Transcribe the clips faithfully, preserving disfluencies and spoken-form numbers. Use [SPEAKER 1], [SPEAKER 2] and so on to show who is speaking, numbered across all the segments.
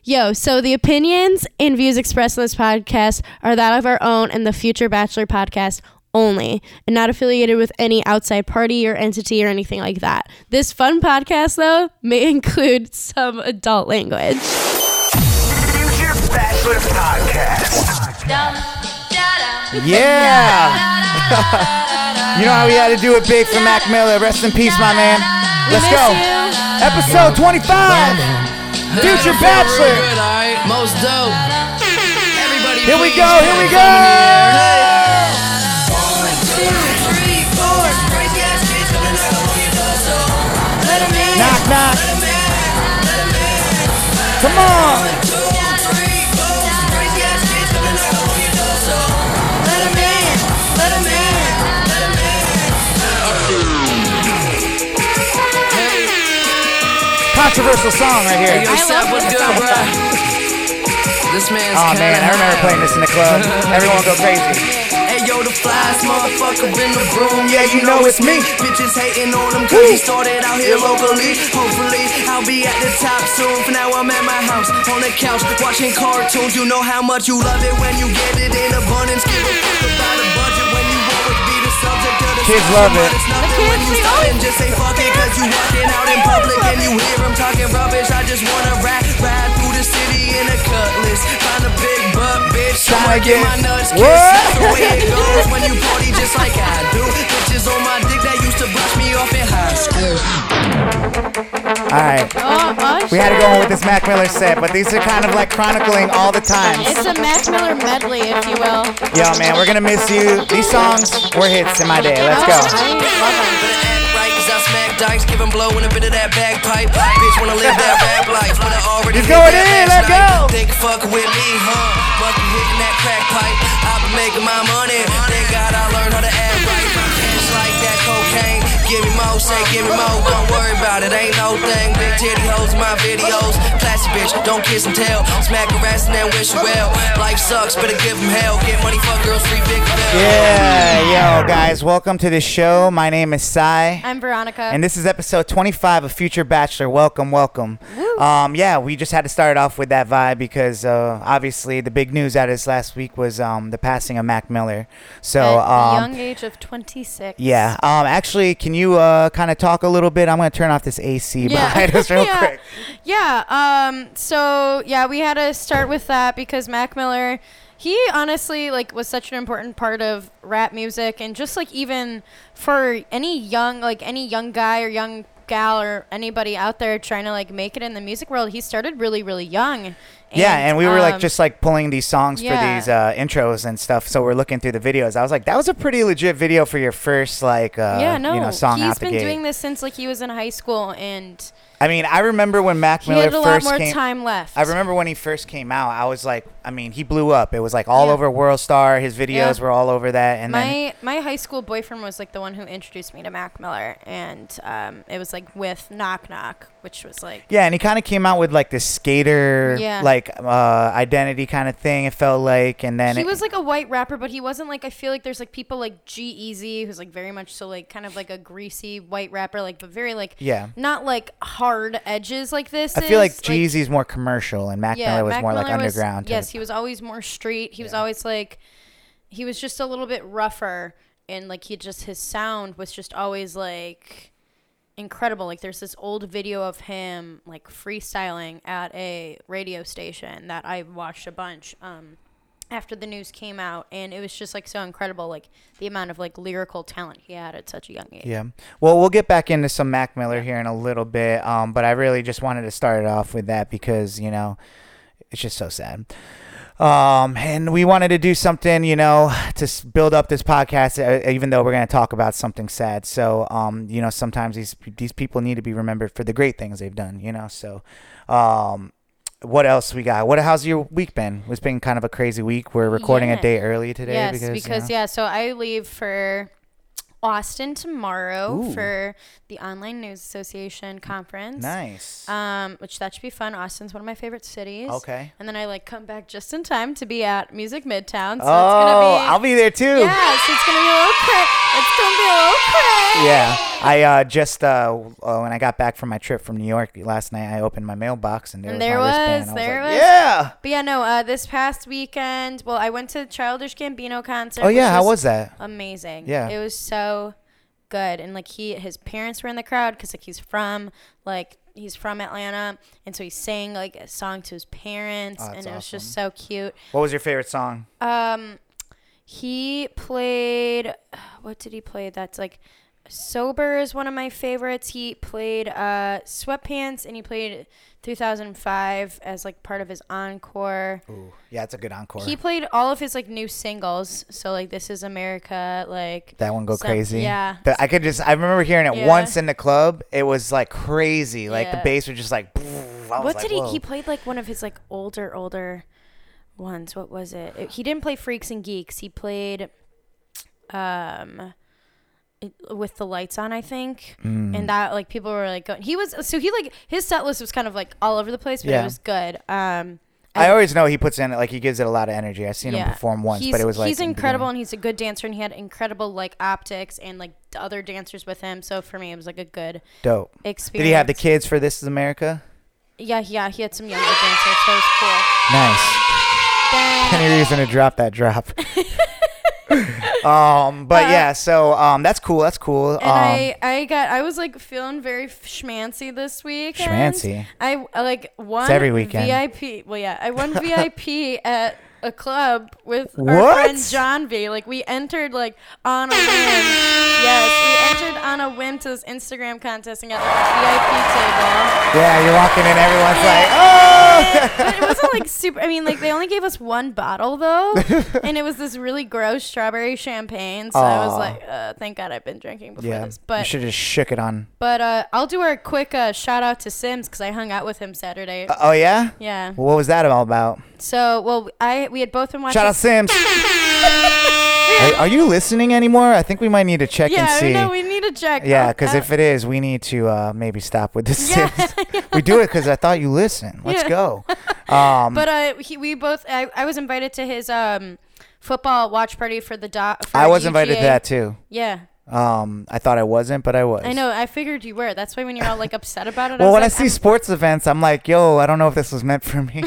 [SPEAKER 1] Yo, so the opinions and views expressed in this podcast are that of our own and the Future Bachelor podcast only, and not affiliated with any outside party or entity or anything like that. This fun podcast, though, may include some adult language.
[SPEAKER 2] Future Bachelor Podcast.
[SPEAKER 3] Yeah! You know how we had to do it big for Mac Miller. Rest in peace, my man. Let's go. Episode twenty-five. Future Bachelor.
[SPEAKER 4] Most dope. Everybody
[SPEAKER 3] Here we go. Here we go.
[SPEAKER 4] One, two, three, four. Crazy ass kids coming out on your door, so let 'em in.
[SPEAKER 3] Knock, knock.
[SPEAKER 4] Let 'em in. Let 'em in.
[SPEAKER 3] Come on.
[SPEAKER 4] One, two, three, four. Crazy ass kids coming out on your door, so let 'em in. Let 'em in. Let 'em in. Hey.
[SPEAKER 3] Controversial song right here.
[SPEAKER 4] Hey, yo, Seth, what's good, bro? This man's
[SPEAKER 3] Oh man, I remember playing this in the club. Everyone go crazy.
[SPEAKER 4] Hey, yo, the flyest motherfucker in the room.
[SPEAKER 3] Yeah, you know it's me.
[SPEAKER 4] Bitches hating on him cause he started out here locally. Hopefully, I'll be at the top soon. For now, I'm at my house on the couch watching cartoons. You know how much you love it when you get it in abundance. Give a fuck about a budget when you always be the subject of the
[SPEAKER 3] Kids love it.
[SPEAKER 4] It's nothing when you stop and just say fuck it cause you walking out in public and you hear him talking rubbish. I just wanna rap, ride through the city in a cutlass. Find a big butt, bitch. So I get my nuts kissed. That's the way it goes when you party just like I do. Bitches on my dick that used to brush me off in high school.
[SPEAKER 3] Alright.
[SPEAKER 1] Oh, oh,
[SPEAKER 3] We had to go on with this Mac Miller set, but these are kind of like chronicling all the times.
[SPEAKER 1] It's a Mac Miller medley, if you will.
[SPEAKER 3] Yo, man, we're gonna miss you. These songs were hits in my day. Let's go.
[SPEAKER 1] I love them.
[SPEAKER 4] Right, cause I smack dice, give him blow and a bit of that bagpipe. Bitch wanna live that rap life, but I already
[SPEAKER 3] He's
[SPEAKER 4] did
[SPEAKER 3] going
[SPEAKER 4] that
[SPEAKER 3] in,
[SPEAKER 4] last
[SPEAKER 3] let's
[SPEAKER 4] night.
[SPEAKER 3] go.
[SPEAKER 4] Think fuck with me, huh? Monkey hitting that crack pipe. I've been making my money. Thank God I learned how to act right. My cash like that cocaine. Give me more, say give me more. Don't worry about it, ain't no thing. Big titty hoes in my videos. Classy bitch, don't kiss and tell. Smack harass and then wish you well. Life sucks, better give them hell. Get money, fuck girls, free big bell.
[SPEAKER 3] Yeah, yo, guys, welcome to the show. My name is Sai.
[SPEAKER 1] I'm Veronica.
[SPEAKER 3] And this is episode twenty-five of Future Bachelor. Welcome, welcome. Um, yeah, we just had to start off with that vibe because uh, obviously the big news out of this last week was um, the passing of Mac Miller. So,
[SPEAKER 1] At
[SPEAKER 3] um,
[SPEAKER 1] the young age of twenty-six.
[SPEAKER 3] yeah. Um, actually, can you uh, kind of talk a little bit? I'm going to turn off this A C
[SPEAKER 1] Yeah.
[SPEAKER 3] behind us real
[SPEAKER 1] yeah.
[SPEAKER 3] quick.
[SPEAKER 1] Yeah. Um. So yeah, we had to start with that because Mac Miller, he honestly like was such an important part of rap music and just like even for any young like any young guy or young gal or anybody out there trying to like make it in the music world, he started really really young. And,
[SPEAKER 3] yeah, and we were like
[SPEAKER 1] um,
[SPEAKER 3] just like pulling these songs
[SPEAKER 1] yeah.
[SPEAKER 3] for these uh, intros and stuff. So we're looking through the videos. I was like, that was a pretty legit video for your first like uh,
[SPEAKER 1] yeah, no,
[SPEAKER 3] you know song
[SPEAKER 1] he's
[SPEAKER 3] out the
[SPEAKER 1] been
[SPEAKER 3] gate.
[SPEAKER 1] doing this since like he was in high school, and
[SPEAKER 3] I mean, I remember when Mac
[SPEAKER 1] he
[SPEAKER 3] Miller
[SPEAKER 1] had a lot
[SPEAKER 3] first
[SPEAKER 1] more
[SPEAKER 3] came.
[SPEAKER 1] time left.
[SPEAKER 3] I remember when he first came out. I was like, I mean, he blew up. It was like all
[SPEAKER 1] Yeah.
[SPEAKER 3] over World Star. His videos
[SPEAKER 1] Yeah.
[SPEAKER 3] were all over that. And
[SPEAKER 1] my
[SPEAKER 3] then
[SPEAKER 1] my high school boyfriend was like the one who introduced me to Mac Miller, and um, it was like with Knock Knock, which was like
[SPEAKER 3] yeah, and he kind of came out with like this skater
[SPEAKER 1] Yeah.
[SPEAKER 3] like uh, identity kind of thing. It felt like, and then
[SPEAKER 1] he
[SPEAKER 3] it,
[SPEAKER 1] was like a white rapper, but he wasn't like I feel like there's like people like G-Eazy who's like very much so like kind of like a greasy white rapper, like but very like
[SPEAKER 3] yeah.
[SPEAKER 1] not like hard edges like this.
[SPEAKER 3] I feel like
[SPEAKER 1] is.
[SPEAKER 3] Jeezy's more commercial, and Mac
[SPEAKER 1] Yeah,
[SPEAKER 3] Miller was
[SPEAKER 1] Mac
[SPEAKER 3] more like
[SPEAKER 1] Miller was-
[SPEAKER 3] underground.
[SPEAKER 1] Yes,
[SPEAKER 3] type.
[SPEAKER 1] he was always more street. He was
[SPEAKER 3] Yeah.
[SPEAKER 1] always like, he was just a little bit rougher, and like he just his sound was just always like incredible. Like there's this old video of him like freestyling at a radio station that I watched a bunch um, after the news came out, and it was just like so incredible, like the amount of like lyrical talent he had at such a young age.
[SPEAKER 3] Yeah. Well, we'll get back into some Mac Miller here in a little bit, um, but I really just wanted to start it off with that because, you know, it's just so sad. Um, and we wanted to do something, you know, to s- build up this podcast, uh, even though we're going to talk about something sad. So, um, you know, sometimes these these people need to be remembered for the great things they've done, you know. So, um, what else we got? What? How's your week been? It's been kind of a crazy week. We're recording
[SPEAKER 1] Yeah.
[SPEAKER 3] a day early today.
[SPEAKER 1] Yes,
[SPEAKER 3] because,
[SPEAKER 1] because,
[SPEAKER 3] you know,
[SPEAKER 1] yeah, so I leave for Austin tomorrow
[SPEAKER 3] Ooh.
[SPEAKER 1] for the Online News Association conference.
[SPEAKER 3] Nice.
[SPEAKER 1] Um, which that should be fun. Austin's one of my favorite cities.
[SPEAKER 3] Okay.
[SPEAKER 1] And then I like come back just in time to be at Music Midtown. So
[SPEAKER 3] oh,
[SPEAKER 1] it's gonna be
[SPEAKER 3] I'll be there too.
[SPEAKER 1] yeah, so it's gonna be a little cra- It's gonna be a little crazy.
[SPEAKER 3] Yeah, I uh, just uh, uh, when I got back from my trip from New York last night, I opened my mailbox and there
[SPEAKER 1] And
[SPEAKER 3] was
[SPEAKER 1] there
[SPEAKER 3] my
[SPEAKER 1] was,
[SPEAKER 3] wristband. and I
[SPEAKER 1] there
[SPEAKER 3] like,
[SPEAKER 1] was.
[SPEAKER 3] Yeah.
[SPEAKER 1] But yeah, no. Uh, this past weekend, well, I went to Childish Gambino concert.
[SPEAKER 3] Oh yeah,
[SPEAKER 1] which
[SPEAKER 3] how was that?
[SPEAKER 1] Amazing.
[SPEAKER 3] Yeah.
[SPEAKER 1] It was so good, and like he, his parents were in the crowd because like he's from like he's from Atlanta, and so he sang like a song to his parents,
[SPEAKER 3] Oh,
[SPEAKER 1] and
[SPEAKER 3] that's
[SPEAKER 1] it was just
[SPEAKER 3] awesome.
[SPEAKER 1] so cute.
[SPEAKER 3] What was your favorite song?
[SPEAKER 1] Um, he played. What did he play? That's like. Sober is one of my favorites. He played uh, Sweatpants, and he played two thousand five as like part of his encore.
[SPEAKER 3] Ooh, yeah, it's a good encore.
[SPEAKER 1] He played all of his like new singles. So like This Is America, like
[SPEAKER 3] that one go
[SPEAKER 1] some-
[SPEAKER 3] crazy.
[SPEAKER 1] Yeah.
[SPEAKER 3] The- I could just. I remember hearing it
[SPEAKER 1] Yeah.
[SPEAKER 3] once in the club. It was like crazy. Like the
[SPEAKER 1] Yeah.
[SPEAKER 3] bass was just like. I was
[SPEAKER 1] What
[SPEAKER 3] like,
[SPEAKER 1] did he?
[SPEAKER 3] whoa.
[SPEAKER 1] He played like one of his like older, older ones. What was it? It- He didn't play Freaks and Geeks. He played, um, it, with the lights on, I think.
[SPEAKER 3] Mm.
[SPEAKER 1] And that like people were like going. He was so he like his set list was kind of like all over the place, but
[SPEAKER 3] Yeah.
[SPEAKER 1] it was good. Um,
[SPEAKER 3] I always know he puts in like he gives it a lot of energy. I've seen him perform once,
[SPEAKER 1] he's,
[SPEAKER 3] but it was like
[SPEAKER 1] he's
[SPEAKER 3] in the
[SPEAKER 1] incredible,
[SPEAKER 3] beginning.
[SPEAKER 1] and he's a good dancer, and he had incredible like optics and like the other dancers with him. So for me, it was like a good
[SPEAKER 3] Dope.
[SPEAKER 1] experience.
[SPEAKER 3] Did he have the kids for This Is America?
[SPEAKER 1] Yeah, yeah, he had some younger dancers, so it was cool.
[SPEAKER 3] Nice.
[SPEAKER 1] Then,
[SPEAKER 3] Any reason to drop that drop? um, but
[SPEAKER 1] Uh,
[SPEAKER 3] yeah, so um, that's cool. That's cool.
[SPEAKER 1] And
[SPEAKER 3] um,
[SPEAKER 1] I, I got, I was like feeling very schmancy this week.
[SPEAKER 3] Schmancy?
[SPEAKER 1] I I, like won
[SPEAKER 3] every weekend.
[SPEAKER 1] V I P. Well, yeah, I won V I P at a club with our
[SPEAKER 3] What?
[SPEAKER 1] friend John V. Like we entered like on a whim. Yes, we entered on a whim to this Instagram contest and got like a V I P table.
[SPEAKER 3] yeah, you're walking in, everyone's
[SPEAKER 1] Yeah.
[SPEAKER 3] like, oh.
[SPEAKER 1] But it wasn't like super. I mean, like they only gave us one bottle though, and it was this really gross strawberry champagne. So I was
[SPEAKER 3] Aw.
[SPEAKER 1] like, uh, thank God I've been drinking before
[SPEAKER 3] Yeah,
[SPEAKER 1] this.
[SPEAKER 3] you
[SPEAKER 1] But
[SPEAKER 3] should have just shook it on.
[SPEAKER 1] but uh, I'll do a quick uh, shout out to Sims because I hung out with him Saturday.
[SPEAKER 3] Uh, oh yeah.
[SPEAKER 1] yeah.
[SPEAKER 3] Well, what was that all about?
[SPEAKER 1] So well, I we had both been watching.
[SPEAKER 3] Shout out Sims. are, are you listening anymore? I think we might need to check and
[SPEAKER 1] Yeah,
[SPEAKER 3] see.
[SPEAKER 1] no, we need to check.
[SPEAKER 3] Yeah,
[SPEAKER 1] Oh,
[SPEAKER 3] because
[SPEAKER 1] uh,
[SPEAKER 3] if it is, we need to uh, maybe stop with the
[SPEAKER 1] Yeah.
[SPEAKER 3] Sims. We do it because I thought you listened. Let's
[SPEAKER 1] Yeah.
[SPEAKER 3] go. Um,
[SPEAKER 1] But uh, he, we both. I, I was invited to his um football watch party for the dot.
[SPEAKER 3] I was invited to that too.
[SPEAKER 1] Yeah,
[SPEAKER 3] Um, I thought I wasn't, but I was.
[SPEAKER 1] I know. I figured you were. That's why when you're all like upset about it. I
[SPEAKER 3] Well,
[SPEAKER 1] was
[SPEAKER 3] when I
[SPEAKER 1] like,
[SPEAKER 3] see
[SPEAKER 1] I'm-
[SPEAKER 3] sports events, I'm like, yo, I don't know if this was meant for me.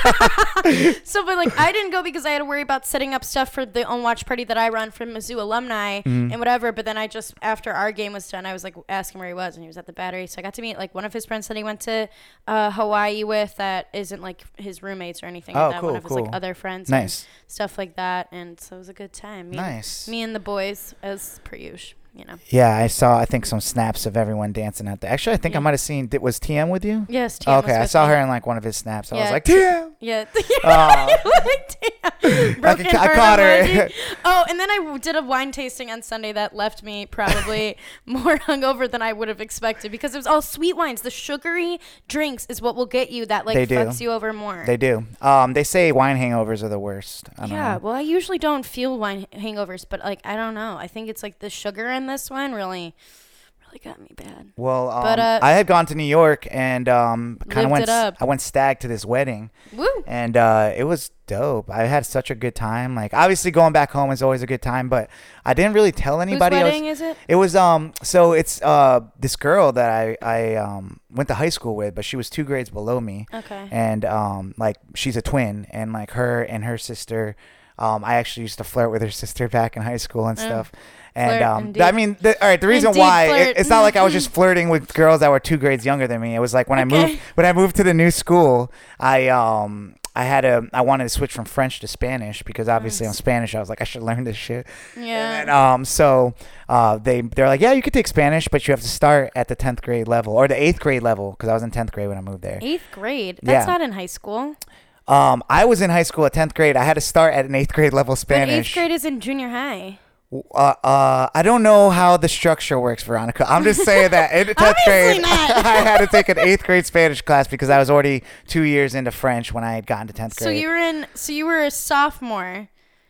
[SPEAKER 1] So, but like, I didn't go because I had to worry about setting up stuff for the own watch party that I run for Mizzou alumni
[SPEAKER 3] Mm-hmm.
[SPEAKER 1] and whatever. But then I just, after our game was done, I was like asking where he was, and he was at the Battery. So I got to meet like one of his friends that he went to uh, Hawaii with that isn't like his roommates or anything
[SPEAKER 3] Oh,
[SPEAKER 1] like that.
[SPEAKER 3] cool,
[SPEAKER 1] one of his
[SPEAKER 3] cool.
[SPEAKER 1] like other friends.
[SPEAKER 3] Nice.
[SPEAKER 1] And stuff like that. And so it was a good time. Me
[SPEAKER 3] Nice.
[SPEAKER 1] And, me and the boys, as per usual, you know.
[SPEAKER 3] Yeah, I saw, I think, some snaps of everyone dancing out there. Actually, I think I
[SPEAKER 1] Yeah.
[SPEAKER 3] might have seen, did, was T M with you?
[SPEAKER 1] Yes, T M was
[SPEAKER 3] Okay, I
[SPEAKER 1] with
[SPEAKER 3] saw
[SPEAKER 1] me.
[SPEAKER 3] her in like one of his snaps. I was
[SPEAKER 1] Yeah,
[SPEAKER 3] like,
[SPEAKER 1] T-
[SPEAKER 3] T M!
[SPEAKER 1] Yeah.
[SPEAKER 3] Oh.
[SPEAKER 1] Like, damn. Broken
[SPEAKER 3] I
[SPEAKER 1] heart
[SPEAKER 3] caught her.
[SPEAKER 1] emoji. Oh, and then I w- did a wine tasting on Sunday that left me probably more hungover than I would have expected because it was all sweet wines. The sugary drinks is what will get you that like
[SPEAKER 3] They do.
[SPEAKER 1] fucks you over more.
[SPEAKER 3] They do. Um, they say wine hangovers are the worst. I don't
[SPEAKER 1] yeah,
[SPEAKER 3] know.
[SPEAKER 1] well, I usually don't feel wine hangovers, but like I don't know. I think it's like the sugar in this one really, really got me bad.
[SPEAKER 3] Well, um,
[SPEAKER 1] But, uh,
[SPEAKER 3] I had gone to New York and um, kind of
[SPEAKER 1] Lived
[SPEAKER 3] went.
[SPEAKER 1] it up.
[SPEAKER 3] I went stag to this wedding,
[SPEAKER 1] Woo!
[SPEAKER 3] and uh, it was dope. I had such a good time. Like, obviously, going back home is always a good time, but I didn't really tell anybody.
[SPEAKER 1] Whose
[SPEAKER 3] I was-
[SPEAKER 1] wedding is it?
[SPEAKER 3] It was um. So it's uh this girl that I I um went to high school with, but she was two grades below me.
[SPEAKER 1] Okay.
[SPEAKER 3] And um like she's a twin, and like her and her sister. Um, I actually used to flirt with her sister back in high school and stuff. And
[SPEAKER 1] Flirt,
[SPEAKER 3] um,
[SPEAKER 1] indeed.
[SPEAKER 3] I mean, the, all right. The reason
[SPEAKER 1] Indeed
[SPEAKER 3] why
[SPEAKER 1] flirt.
[SPEAKER 3] it, it's not like I was just flirting with girls that were two grades younger than me. It was like when I
[SPEAKER 1] Okay.
[SPEAKER 3] moved when I moved to the new school, I um I had a I wanted to switch from French to Spanish because obviously I'm Spanish. I was like, I should learn this shit.
[SPEAKER 1] Yeah.
[SPEAKER 3] And um, so uh, they they're like, yeah, you could take Spanish, but you have to start at the tenth grade level or the eighth grade level because I was in tenth grade when I moved there.
[SPEAKER 1] Eighth grade. That's
[SPEAKER 3] Yeah.
[SPEAKER 1] not in high school.
[SPEAKER 3] Um, I was in high school at tenth grade. I had to start at an eighth grade level
[SPEAKER 1] But
[SPEAKER 3] Spanish.
[SPEAKER 1] eighth grade is in junior high.
[SPEAKER 3] Uh, uh, I don't know how the structure works, Veronica. I'm just saying that in tenth
[SPEAKER 1] Obviously
[SPEAKER 3] grade,
[SPEAKER 1] not.
[SPEAKER 3] I had to take an eighth grade Spanish class because I was already two years into French when I had gotten to tenth grade.
[SPEAKER 1] So you were in. So you were a sophomore.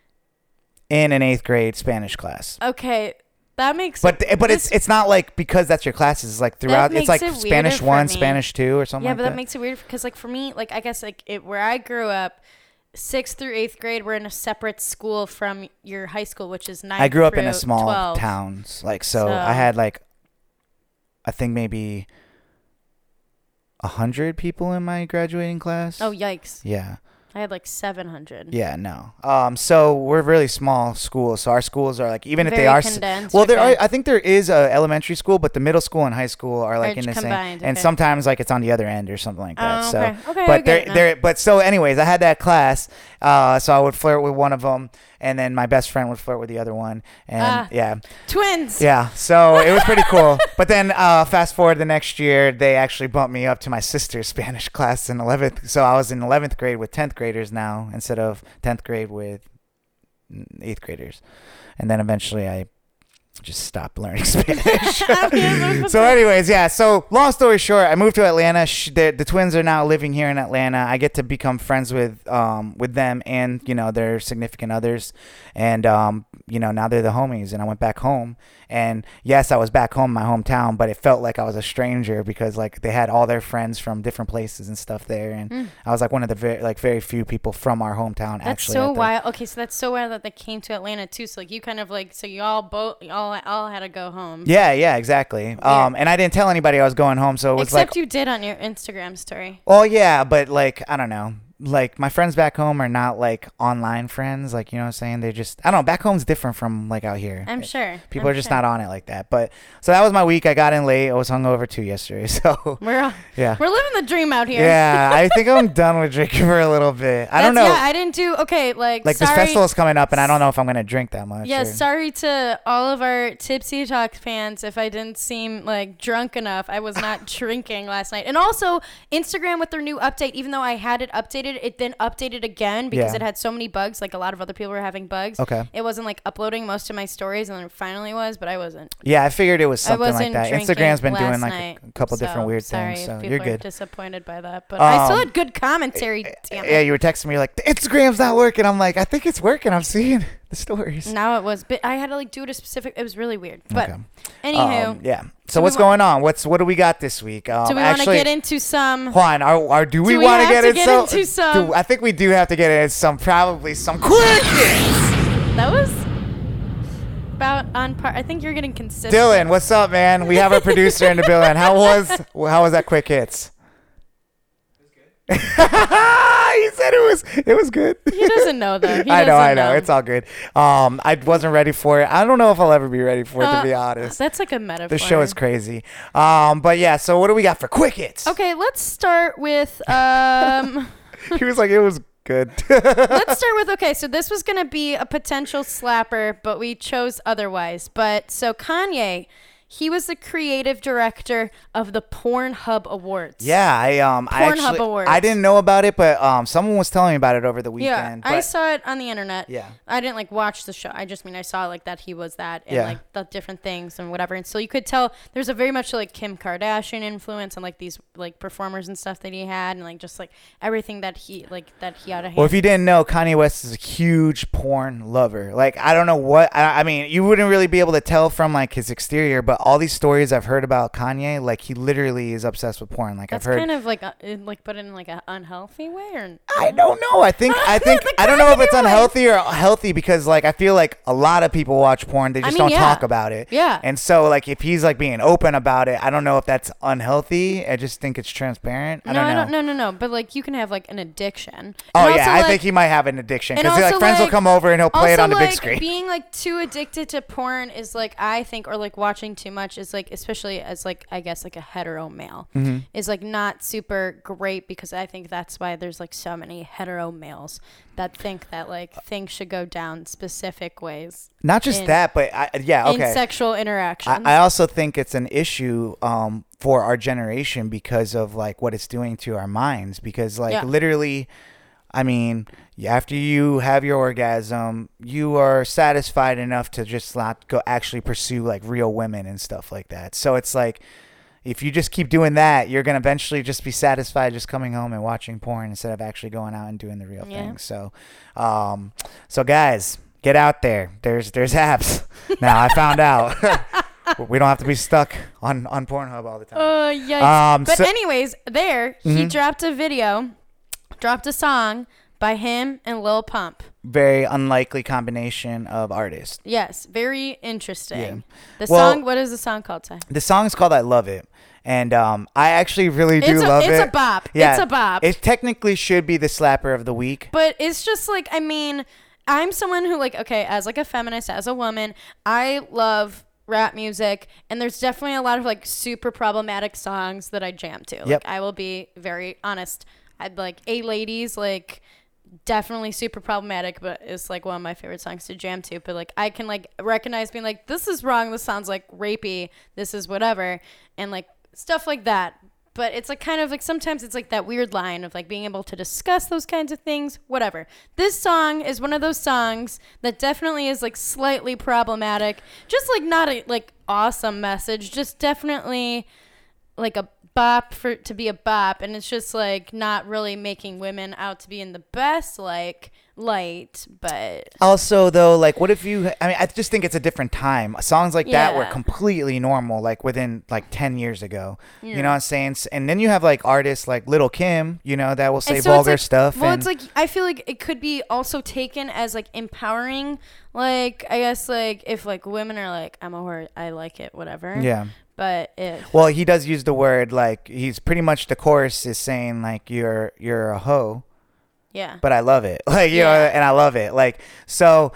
[SPEAKER 3] in an eighth grade Spanish class.
[SPEAKER 1] Okay, that makes.
[SPEAKER 3] But
[SPEAKER 1] it,
[SPEAKER 3] but it's it's not like because that's your classes. It's like throughout. It's
[SPEAKER 1] makes
[SPEAKER 3] like
[SPEAKER 1] it weirder
[SPEAKER 3] Spanish
[SPEAKER 1] for
[SPEAKER 3] one,
[SPEAKER 1] me.
[SPEAKER 3] Spanish two, or something
[SPEAKER 1] yeah,
[SPEAKER 3] like
[SPEAKER 1] but
[SPEAKER 3] that.
[SPEAKER 1] that makes it weird because like for me, like I guess like it, where I grew up, sixth through eighth grade were in a separate school from your high school, which is ninth
[SPEAKER 3] I grew up in a
[SPEAKER 1] through
[SPEAKER 3] small
[SPEAKER 1] twelve.
[SPEAKER 3] towns, like so,
[SPEAKER 1] So-
[SPEAKER 3] I had like, I think maybe a hundred people in my graduating class.
[SPEAKER 1] Oh, yikes.
[SPEAKER 3] yeah.
[SPEAKER 1] I had like seven hundred.
[SPEAKER 3] Yeah, no. Um, so we're really small schools. So our schools are like, even if they
[SPEAKER 1] Very
[SPEAKER 3] are, s-
[SPEAKER 1] condensed,
[SPEAKER 3] well, there
[SPEAKER 1] okay.
[SPEAKER 3] are. I think there is a elementary school, but the middle school and high school are like
[SPEAKER 1] Are
[SPEAKER 3] in the
[SPEAKER 1] combined,
[SPEAKER 3] same. And
[SPEAKER 1] okay.
[SPEAKER 3] sometimes like it's on the other end or something like that.
[SPEAKER 1] Oh,
[SPEAKER 3] so,
[SPEAKER 1] okay. Okay, I
[SPEAKER 3] but
[SPEAKER 1] get
[SPEAKER 3] they're
[SPEAKER 1] it now.
[SPEAKER 3] they're but so anyways, I had that class. Uh, so I would flirt with one of them, and then my best friend would flirt with the other one, and
[SPEAKER 1] Ah.
[SPEAKER 3] yeah.
[SPEAKER 1] Twins.
[SPEAKER 3] Yeah, so it was pretty cool. But then uh, fast forward the next year, they actually bumped me up to my sister's Spanish class in eleventh. So I was in eleventh grade with tenth graders now instead of tenth grade with eighth graders. And then eventually I just stopped learning Spanish. So anyways, yeah, so long story short, I moved to Atlanta. Sh- the, the twins are now living here in Atlanta. I get to become friends with um with them and, you know, their significant others. And, um, you know, now they're the homies. And I went back home. And yes, I was back home in my hometown, but it felt like I was a stranger because, like, they had all their friends from different places and stuff there. And
[SPEAKER 1] Mm.
[SPEAKER 3] I was, like, one of the very, like, very few people from our hometown
[SPEAKER 1] That's
[SPEAKER 3] actually.
[SPEAKER 1] so
[SPEAKER 3] at the-
[SPEAKER 1] wild. Okay, so that's so wild that they came to Atlanta too. So like you kind of like so you all both all all had to go home.
[SPEAKER 3] Yeah, yeah, exactly. Um, and I didn't tell anybody I was going home, so it was
[SPEAKER 1] Except
[SPEAKER 3] like,
[SPEAKER 1] you did on your Instagram story.
[SPEAKER 3] oh yeah, but like I don't know, like my friends back home are not like online friends, like you know what I'm saying. They're just I don't know. Back home's different from like out here.
[SPEAKER 1] I'm sure.
[SPEAKER 3] People
[SPEAKER 1] I'm
[SPEAKER 3] are just
[SPEAKER 1] sure.
[SPEAKER 3] not on it like that. But so that was my week. I got in late. I was hungover too yesterday. So
[SPEAKER 1] We're all,
[SPEAKER 3] yeah,
[SPEAKER 1] we're living the dream out here.
[SPEAKER 3] yeah. I think I'm done with drinking for a little bit. I don't know.
[SPEAKER 1] That's- Yeah, I didn't do okay. Like,
[SPEAKER 3] like
[SPEAKER 1] sorry,
[SPEAKER 3] this festival's coming up, and I don't know if I'm gonna drink that much.
[SPEAKER 1] Yeah,
[SPEAKER 3] or-
[SPEAKER 1] sorry to all of our Tipsy Talk fans if I didn't seem like drunk enough. I was not drinking last night. And also, Instagram with their new update, even though I had it updated, it then updated again because
[SPEAKER 3] Yeah.
[SPEAKER 1] it had so many bugs. Like a lot of other people were having bugs.
[SPEAKER 3] Okay.
[SPEAKER 1] It wasn't like uploading most of my stories, and then it finally was, but I wasn't.
[SPEAKER 3] Yeah, I figured it was
[SPEAKER 1] I
[SPEAKER 3] something like
[SPEAKER 1] wasn't
[SPEAKER 3] that.
[SPEAKER 1] drinking
[SPEAKER 3] Instagram's been
[SPEAKER 1] last
[SPEAKER 3] doing like
[SPEAKER 1] night,
[SPEAKER 3] a couple different
[SPEAKER 1] so
[SPEAKER 3] weird
[SPEAKER 1] sorry
[SPEAKER 3] things,
[SPEAKER 1] if
[SPEAKER 3] so
[SPEAKER 1] people
[SPEAKER 3] you're
[SPEAKER 1] are
[SPEAKER 3] good.
[SPEAKER 1] disappointed by that, but I still
[SPEAKER 3] Um,
[SPEAKER 1] had good commentary. Damn it.
[SPEAKER 3] Yeah, you were texting me like the Instagram's not working. I'm like, I think it's working. I'm seeing the stories.
[SPEAKER 1] Now it was, but I had to like do it a specific. It was really weird. But
[SPEAKER 3] Okay.
[SPEAKER 1] anywho,
[SPEAKER 3] Um, yeah. So
[SPEAKER 1] do we
[SPEAKER 3] what's
[SPEAKER 1] wa-
[SPEAKER 3] going on? What's what do we got this week? Um,
[SPEAKER 1] do we want to
[SPEAKER 3] actually,
[SPEAKER 1] get into some?
[SPEAKER 3] Juan, are, are do we
[SPEAKER 1] we
[SPEAKER 3] want
[SPEAKER 1] have
[SPEAKER 3] get
[SPEAKER 1] to
[SPEAKER 3] into
[SPEAKER 1] get
[SPEAKER 3] some?
[SPEAKER 1] into some-
[SPEAKER 3] do- I think we do have to get into some probably some quick hits.
[SPEAKER 1] That was about on par. I think you're getting consistent.
[SPEAKER 3] Dylan, what's up, man? We have a producer in the building. How was how was that quick hits? It was good. He said it was it was good.
[SPEAKER 1] He doesn't know though. He
[SPEAKER 3] I know,
[SPEAKER 1] doesn't
[SPEAKER 3] I know. It's all good. Um, I wasn't ready for it. I don't know if I'll ever be ready for it,
[SPEAKER 1] Uh,
[SPEAKER 3] to be honest.
[SPEAKER 1] That's like a metaphor.
[SPEAKER 3] The show is crazy. Um, but yeah. So what do we got for quick hits?
[SPEAKER 1] Okay, let's start with um.
[SPEAKER 3] He was like, it was good.
[SPEAKER 1] Let's start with okay. So this was gonna be a potential slapper, but we chose otherwise. But so Kanye, he was the creative director of the Pornhub Awards.
[SPEAKER 3] Yeah, I um, I
[SPEAKER 1] Pornhub
[SPEAKER 3] actually,
[SPEAKER 1] Awards.
[SPEAKER 3] I didn't know about it, but um, someone was telling me about it over the
[SPEAKER 1] Yeah,
[SPEAKER 3] weekend.
[SPEAKER 1] I
[SPEAKER 3] but-
[SPEAKER 1] saw it on the internet.
[SPEAKER 3] Yeah.
[SPEAKER 1] I didn't like watch the show. I just mean I saw like that he was that and
[SPEAKER 3] Yeah.
[SPEAKER 1] like the different things and whatever. And so you could tell there's a very much like Kim Kardashian influence on like these like performers and stuff that he had and like just like everything that he like that he had a hand.
[SPEAKER 3] Well, if you didn't know, Kanye West is a huge porn lover. Like, I don't know what, I, I mean, you wouldn't really be able to tell from like his exterior, but all these stories I've heard about Kanye, like he literally is obsessed with porn. Like
[SPEAKER 1] That's
[SPEAKER 3] I've heard.
[SPEAKER 1] kind of like a, in, like but in like an unhealthy way or
[SPEAKER 3] I don't know. I think I think
[SPEAKER 1] The
[SPEAKER 3] I don't know if it's
[SPEAKER 1] crazy way.
[SPEAKER 3] unhealthy or healthy because like I feel like a lot of people watch porn, they
[SPEAKER 1] I
[SPEAKER 3] just
[SPEAKER 1] mean,
[SPEAKER 3] don't
[SPEAKER 1] yeah.
[SPEAKER 3] talk about it.
[SPEAKER 1] Yeah.
[SPEAKER 3] And so like if he's like being open about it, I don't know if that's unhealthy. I just think it's transparent. I
[SPEAKER 1] no,
[SPEAKER 3] don't know.
[SPEAKER 1] I don't, no, no, no. But like, you can have like an addiction.
[SPEAKER 3] Oh
[SPEAKER 1] And
[SPEAKER 3] yeah,
[SPEAKER 1] also,
[SPEAKER 3] I
[SPEAKER 1] like-
[SPEAKER 3] think he might have an addiction
[SPEAKER 1] and
[SPEAKER 3] because like
[SPEAKER 1] also,
[SPEAKER 3] friends will
[SPEAKER 1] like-
[SPEAKER 3] come over and he'll play it
[SPEAKER 1] also,
[SPEAKER 3] on the
[SPEAKER 1] like,
[SPEAKER 3] big screen.
[SPEAKER 1] Being like too addicted to porn is like I think, or like watching too much is like, especially as like I guess like a hetero male,
[SPEAKER 3] Mm-hmm.
[SPEAKER 1] is like not super great because I think that's why there's like so many hetero males that think that like things should go down specific ways
[SPEAKER 3] Not just
[SPEAKER 1] in-
[SPEAKER 3] that, but I, yeah, okay.
[SPEAKER 1] in sexual interactions.
[SPEAKER 3] I, I also think it's an issue um, for our generation because of like what it's doing to our minds. Because like
[SPEAKER 1] Yeah.
[SPEAKER 3] literally, I mean, after you have your orgasm, you are satisfied enough to just not go actually pursue like real women and stuff like that. So it's like, if you just keep doing that, you're gonna eventually just be satisfied just coming home and watching porn instead of actually going out and doing the real
[SPEAKER 1] Yeah.
[SPEAKER 3] thing. So, um, so guys, get out there. There's there's apps now. I found out. We don't have to be stuck on, on Pornhub all the time.
[SPEAKER 1] Oh, yikes.
[SPEAKER 3] Um,
[SPEAKER 1] but
[SPEAKER 3] so-
[SPEAKER 1] anyways, there, he
[SPEAKER 3] Mhm.
[SPEAKER 1] dropped a video, dropped a song by him and Lil Pump.
[SPEAKER 3] Very unlikely combination of artists.
[SPEAKER 1] Yes, very interesting.
[SPEAKER 3] Yeah.
[SPEAKER 1] The
[SPEAKER 3] Well-
[SPEAKER 1] song, what is the song called, Ty?
[SPEAKER 3] The song's called "I Love It," and um, I actually really do
[SPEAKER 1] It's a-
[SPEAKER 3] love
[SPEAKER 1] it's
[SPEAKER 3] it.
[SPEAKER 1] a bop.
[SPEAKER 3] Yeah,
[SPEAKER 1] It's a bop.
[SPEAKER 3] It technically should be the slapper of the week.
[SPEAKER 1] But it's just like, I mean, I'm someone who like, okay, as like a feminist, as a woman, I love rap music, and there's definitely a lot of like super problematic songs that I jam to. Like,
[SPEAKER 3] Yep.
[SPEAKER 1] I will be very honest. I'd like A Ladies, like definitely super problematic, but it's like one of my favorite songs to jam to. But like I can like recognize being like, this is wrong, this sounds like rapey, this is whatever, and like stuff like that. But it's like kind of like sometimes it's like that weird line of like being able to discuss those kinds of things, whatever. This song is one of those songs that definitely is like slightly problematic, just like not a like awesome message, just definitely like a bop for to be a bop, and it's just like not really making women out to be in the best like light. But
[SPEAKER 3] Also, though, like, what if you? I mean, I just think it's a different time. Songs like that were
[SPEAKER 1] Yeah.
[SPEAKER 3] completely normal, like within like ten years ago. You
[SPEAKER 1] Yeah.
[SPEAKER 3] know what I'm saying? S- And then you have like artists like Little Kim, you know, that will say
[SPEAKER 1] And so it's
[SPEAKER 3] vulgar
[SPEAKER 1] like-
[SPEAKER 3] stuff.
[SPEAKER 1] Well,
[SPEAKER 3] and
[SPEAKER 1] it's like I feel like it could be also taken as like empowering. Like I guess like if like women are like, I'm a whore, I like it, whatever.
[SPEAKER 3] yeah.
[SPEAKER 1] But if
[SPEAKER 3] Well, he does use the word like he's pretty much the chorus is saying like you're you're a hoe,
[SPEAKER 1] yeah,
[SPEAKER 3] but I love it. Like you know,
[SPEAKER 1] Yeah.
[SPEAKER 3] and I love it. Like so.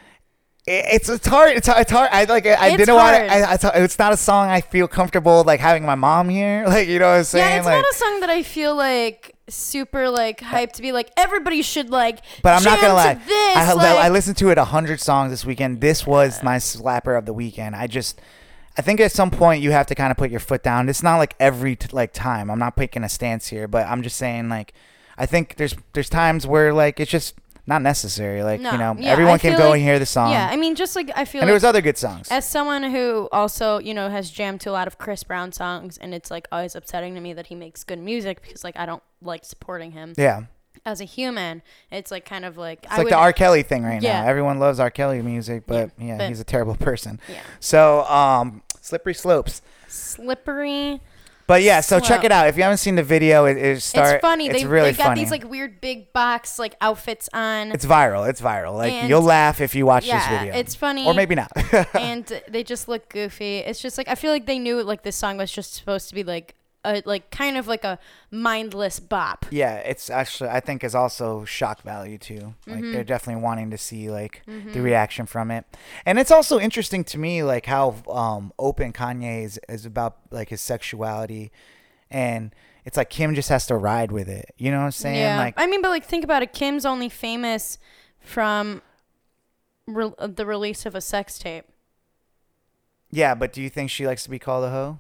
[SPEAKER 3] it- It's it's hard. It's hard. It's hard. I like. I
[SPEAKER 1] It's
[SPEAKER 3] didn't want.
[SPEAKER 1] hard.
[SPEAKER 3] I, I thought it's not a song I feel comfortable like having my mom here. Like you know what I'm saying.
[SPEAKER 1] yeah, it's
[SPEAKER 3] like,
[SPEAKER 1] not a song that I feel like super like hyped to be like everybody should like.
[SPEAKER 3] But I'm not
[SPEAKER 1] jam
[SPEAKER 3] gonna lie.
[SPEAKER 1] to This,
[SPEAKER 3] I,
[SPEAKER 1] like,
[SPEAKER 3] I listened to it a hundred songs this weekend. This was my slapper of the weekend. I just, I think at some point you have to kind of put your foot down. It's not like every t- like time. I'm not taking a stance here, but I'm just saying like, I think there's there's times where like it's just not necessary. Like
[SPEAKER 1] No,
[SPEAKER 3] you know,
[SPEAKER 1] yeah,
[SPEAKER 3] everyone
[SPEAKER 1] I
[SPEAKER 3] can
[SPEAKER 1] feel
[SPEAKER 3] go
[SPEAKER 1] like-
[SPEAKER 3] and hear the song.
[SPEAKER 1] Yeah, I mean, just like I feel
[SPEAKER 3] and
[SPEAKER 1] like
[SPEAKER 3] there was other good songs.
[SPEAKER 1] as someone who also, you know, has jammed to a lot of Chris Brown songs, and it's like always upsetting to me that he makes good music because like I don't like supporting him
[SPEAKER 3] Yeah,
[SPEAKER 1] as a human. It's like kind of like
[SPEAKER 3] it's
[SPEAKER 1] I
[SPEAKER 3] like
[SPEAKER 1] would,
[SPEAKER 3] the R. Kelly thing right
[SPEAKER 1] Yeah.
[SPEAKER 3] now. Everyone loves R. Kelly music, but yeah,
[SPEAKER 1] but-
[SPEAKER 3] he's a terrible person.
[SPEAKER 1] Yeah.
[SPEAKER 3] So um, slippery slopes.
[SPEAKER 1] slippery.
[SPEAKER 3] But yeah, so check
[SPEAKER 1] Slope.
[SPEAKER 3] it out. If you haven't seen the video, it is start.
[SPEAKER 1] it's funny.
[SPEAKER 3] It's
[SPEAKER 1] they
[SPEAKER 3] really
[SPEAKER 1] they got
[SPEAKER 3] funny.
[SPEAKER 1] these like weird big box like outfits on.
[SPEAKER 3] It's viral. It's viral. Like
[SPEAKER 1] And-
[SPEAKER 3] you'll laugh if you watch
[SPEAKER 1] yeah,
[SPEAKER 3] this video.
[SPEAKER 1] it's funny.
[SPEAKER 3] Or maybe not.
[SPEAKER 1] and they just look goofy. It's just like I feel like they knew like this song was just supposed to be like a like kind of like a mindless bop.
[SPEAKER 3] yeah, it's actually I think is also shock value too. Like
[SPEAKER 1] Mm-hmm.
[SPEAKER 3] they're definitely wanting to see like the reaction from it. And it's also interesting to me like how um open Kanye is, is about like his sexuality, and it's like Kim just has to ride with it. You know what I'm saying?
[SPEAKER 1] Yeah,
[SPEAKER 3] Like
[SPEAKER 1] I mean, but like think about it. Kim's only famous from re- the release of a sex tape.
[SPEAKER 3] yeah, but do you think she likes to be called a hoe?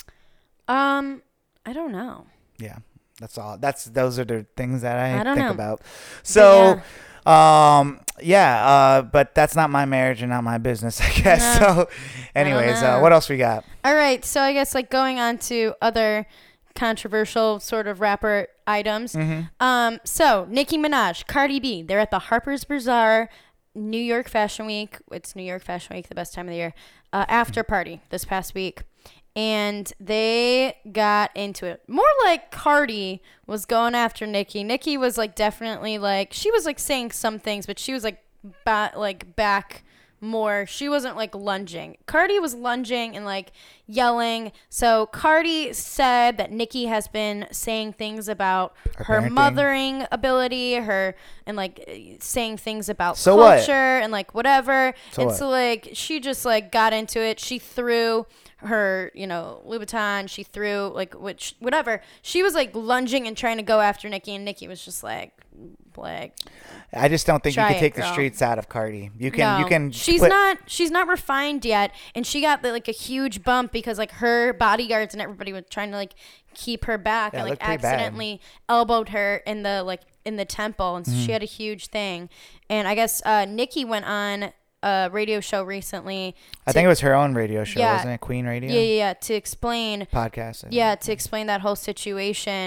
[SPEAKER 1] Um, I don't know.
[SPEAKER 3] Yeah, that's all. That's those are the things that I,
[SPEAKER 1] I don't
[SPEAKER 3] think
[SPEAKER 1] know.
[SPEAKER 3] about. So, um, yeah, uh, but that's not my marriage and not my business, I guess.
[SPEAKER 1] No.
[SPEAKER 3] So, anyways, uh,
[SPEAKER 1] know.
[SPEAKER 3] what else we got?
[SPEAKER 1] All right, so I guess like going on to other controversial sort of rapper items.
[SPEAKER 3] Mm-hmm.
[SPEAKER 1] Um, so Nicki Minaj, Cardi B, they're at the Harper's Bazaar, New York Fashion Week. It's New York Fashion Week, the best time of the year. Uh, after party this past week. And they got into it. More like Cardi was going after Nicki. Nicki was like definitely like she was like saying some things, but she was like ba- like back more. She wasn't like lunging. Cardi was lunging and like yelling. So Cardi said that Nicki has been saying things about
[SPEAKER 3] Her
[SPEAKER 1] her,
[SPEAKER 3] parenting.
[SPEAKER 1] mothering ability, her and like uh, saying things about
[SPEAKER 3] So what?
[SPEAKER 1] culture and like whatever.
[SPEAKER 3] So
[SPEAKER 1] and
[SPEAKER 3] what?
[SPEAKER 1] so like she just like got into it. She threw her, you know, Louboutin. She threw like which whatever. She was like lunging and trying to go after Nicki, and Nicki was just like, like
[SPEAKER 3] I just don't think you
[SPEAKER 1] Try
[SPEAKER 3] can
[SPEAKER 1] it,
[SPEAKER 3] take the
[SPEAKER 1] girl.
[SPEAKER 3] streets out of Cardi. You can,
[SPEAKER 1] no.
[SPEAKER 3] you can.
[SPEAKER 1] She's
[SPEAKER 3] put-
[SPEAKER 1] not. She's not refined yet, and she got like a huge bump because like her bodyguards and everybody was trying to like keep her back
[SPEAKER 3] Yeah, it
[SPEAKER 1] and like
[SPEAKER 3] looked pretty bad.
[SPEAKER 1] accidentally elbowed her in the like in the temple, and so
[SPEAKER 3] Mm-hmm.
[SPEAKER 1] she had a huge thing. And I guess uh, Nicki went on a radio show recently.
[SPEAKER 3] I think it was her own radio show,
[SPEAKER 1] Yeah.
[SPEAKER 3] wasn't it? Queen Radio
[SPEAKER 1] Yeah, yeah, yeah, to explain.
[SPEAKER 3] podcast. I think.
[SPEAKER 1] Yeah, to explain that whole situation.